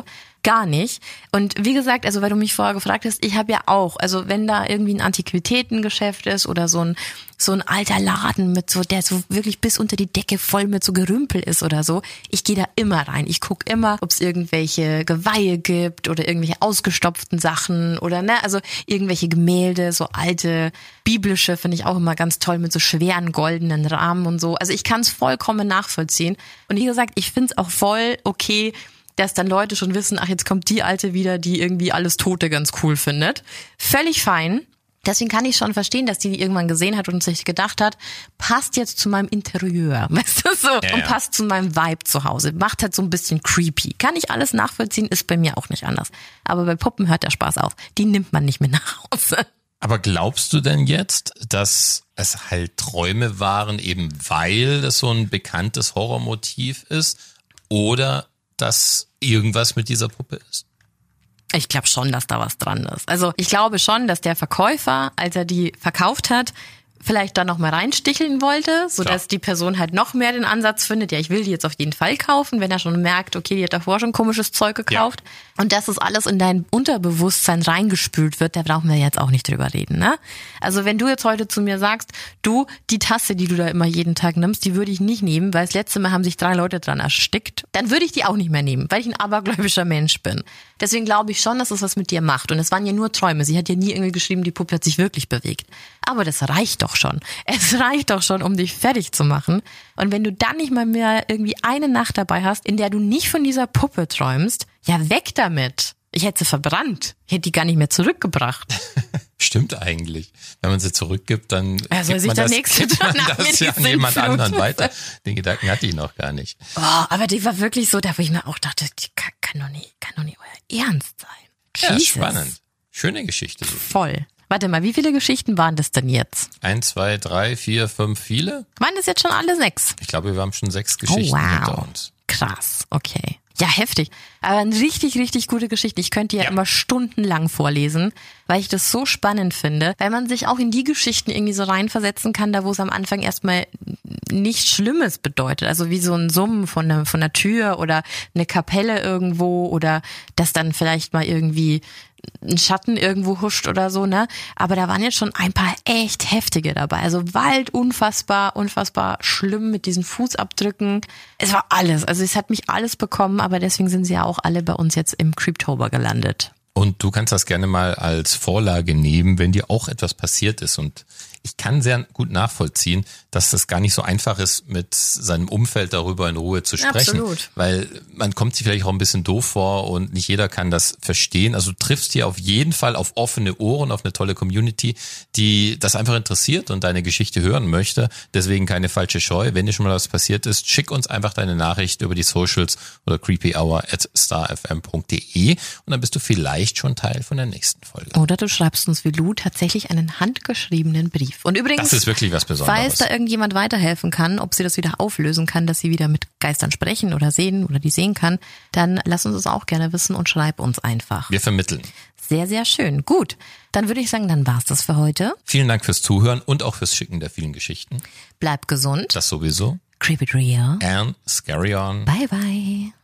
gar nicht. Und wie gesagt, also weil du mich vorher gefragt hast, ich habe ja auch, also wenn da irgendwie ein Antiquitätengeschäft ist oder so ein alter Laden mit so, der so wirklich bis unter die Decke voll mit so Gerümpel ist oder so, ich gehe da immer rein. Ich gucke immer, ob es irgendwelche Geweihe gibt oder irgendwelche ausgestopften Sachen oder also irgendwelche Gemälde, so alte biblische, finde ich auch immer ganz toll mit so schweren goldenen Rahmen und so. Also ich kann es vollkommen nachvollziehen. Und wie gesagt, ich finde es auch voll okay, dass dann Leute schon wissen, ach, jetzt kommt die Alte wieder, die irgendwie alles Tote ganz cool findet. Völlig fein. Deswegen kann ich schon verstehen, dass die irgendwann gesehen hat und sich gedacht hat, passt jetzt zu meinem Interieur, weißt du, so, ja. Und passt zu meinem Vibe zu Hause. Macht halt so ein bisschen creepy. Kann ich alles nachvollziehen, ist bei mir auch nicht anders. Aber bei Puppen hört der Spaß auf. Die nimmt man nicht mehr nach Hause. Aber glaubst du denn jetzt, dass es halt Träume waren, eben weil das so ein bekanntes Horrormotiv ist, oder dass irgendwas mit dieser Puppe ist? Ich glaube schon, dass da was dran ist. Also ich glaube schon, dass der Verkäufer, als er die verkauft hat, vielleicht da noch mal reinsticheln wollte, sodass die Person halt noch mehr den Ansatz findet, ja, ich will die jetzt auf jeden Fall kaufen, wenn er schon merkt, okay, die hat davor schon komisches Zeug gekauft. Ja. Und dass das alles in dein Unterbewusstsein reingespült wird, da brauchen wir jetzt auch nicht drüber reden, ne? Also wenn du jetzt heute zu mir sagst, du, die Tasse, die du da immer jeden Tag nimmst, die würde ich nicht nehmen, weil das letzte Mal haben sich 3 Leute dran erstickt, dann würde ich die auch nicht mehr nehmen, weil ich ein abergläubischer Mensch bin. Deswegen glaube ich schon, dass es was mit dir macht. Und es waren ja nur Träume. Sie hat ja nie irgendwie geschrieben, die Puppe hat sich wirklich bewegt. Aber das reicht doch schon. Es reicht doch schon, um dich fertig zu machen. Und wenn du dann nicht mal mehr irgendwie eine Nacht dabei hast, in der du nicht von dieser Puppe träumst, ja, weg damit. Ich hätte sie verbrannt. Ich hätte die gar nicht mehr zurückgebracht. Stimmt eigentlich. Wenn man sie zurückgibt, dann gibt man das ja an jemand anderen weiter. Den Gedanken hatte ich noch gar nicht. Oh, aber die war wirklich so, da wo ich mir auch dachte, die kann doch nicht euer Ernst sein. Ja, spannend. Schöne Geschichte. Voll. Warte mal, wie viele Geschichten waren das denn jetzt? 1, 2, 3, 4, 5, viele? Waren das jetzt schon alle 6? Ich glaube, wir haben schon 6 Geschichten hinter uns. Krass, okay. Ja, heftig. Aber eine richtig, richtig gute Geschichte. Ich könnte ja immer stundenlang vorlesen, weil ich das so spannend finde, weil man sich auch in die Geschichten irgendwie so reinversetzen kann, da wo es am Anfang erstmal nichts Schlimmes bedeutet. Also wie so ein Summen von einer Tür oder eine Kapelle irgendwo oder dass dann vielleicht mal irgendwie ein Schatten irgendwo huscht oder so, ne? Aber da waren jetzt schon ein paar echt heftige dabei. Also Wald, unfassbar schlimm mit diesen Fußabdrücken. Es war alles. Also es hat mich alles bekommen, aber deswegen sind sie ja auch alle bei uns jetzt im Creeptober gelandet. Und du kannst das gerne mal als Vorlage nehmen, wenn dir auch etwas passiert ist. Und ich kann sehr gut nachvollziehen, dass das gar nicht so einfach ist, mit seinem Umfeld darüber in Ruhe zu sprechen. Absolut. Weil man kommt sich vielleicht auch ein bisschen doof vor und nicht jeder kann das verstehen. Also du triffst hier auf jeden Fall auf offene Ohren, auf eine tolle Community, die das einfach interessiert und deine Geschichte hören möchte. Deswegen keine falsche Scheu. Wenn dir schon mal was passiert ist, schick uns einfach deine Nachricht über die Socials oder creepyhour@starfm.de und dann bist du vielleicht schon Teil von der nächsten Folge. Oder du schreibst uns wie Lou tatsächlich einen handgeschriebenen Brief. Und übrigens, das ist wirklich was Besonderes. Falls da irgendjemand weiterhelfen kann, ob sie das wieder auflösen kann, dass sie wieder mit Geistern sprechen oder sehen oder die sehen kann, dann lass uns das auch gerne wissen und schreib uns einfach. Wir vermitteln. Sehr, sehr schön. Gut, dann würde ich sagen, dann war's das für heute. Vielen Dank fürs Zuhören und auch fürs Schicken der vielen Geschichten. Bleib gesund. Das sowieso. Creep it real. And scary on. Bye, bye.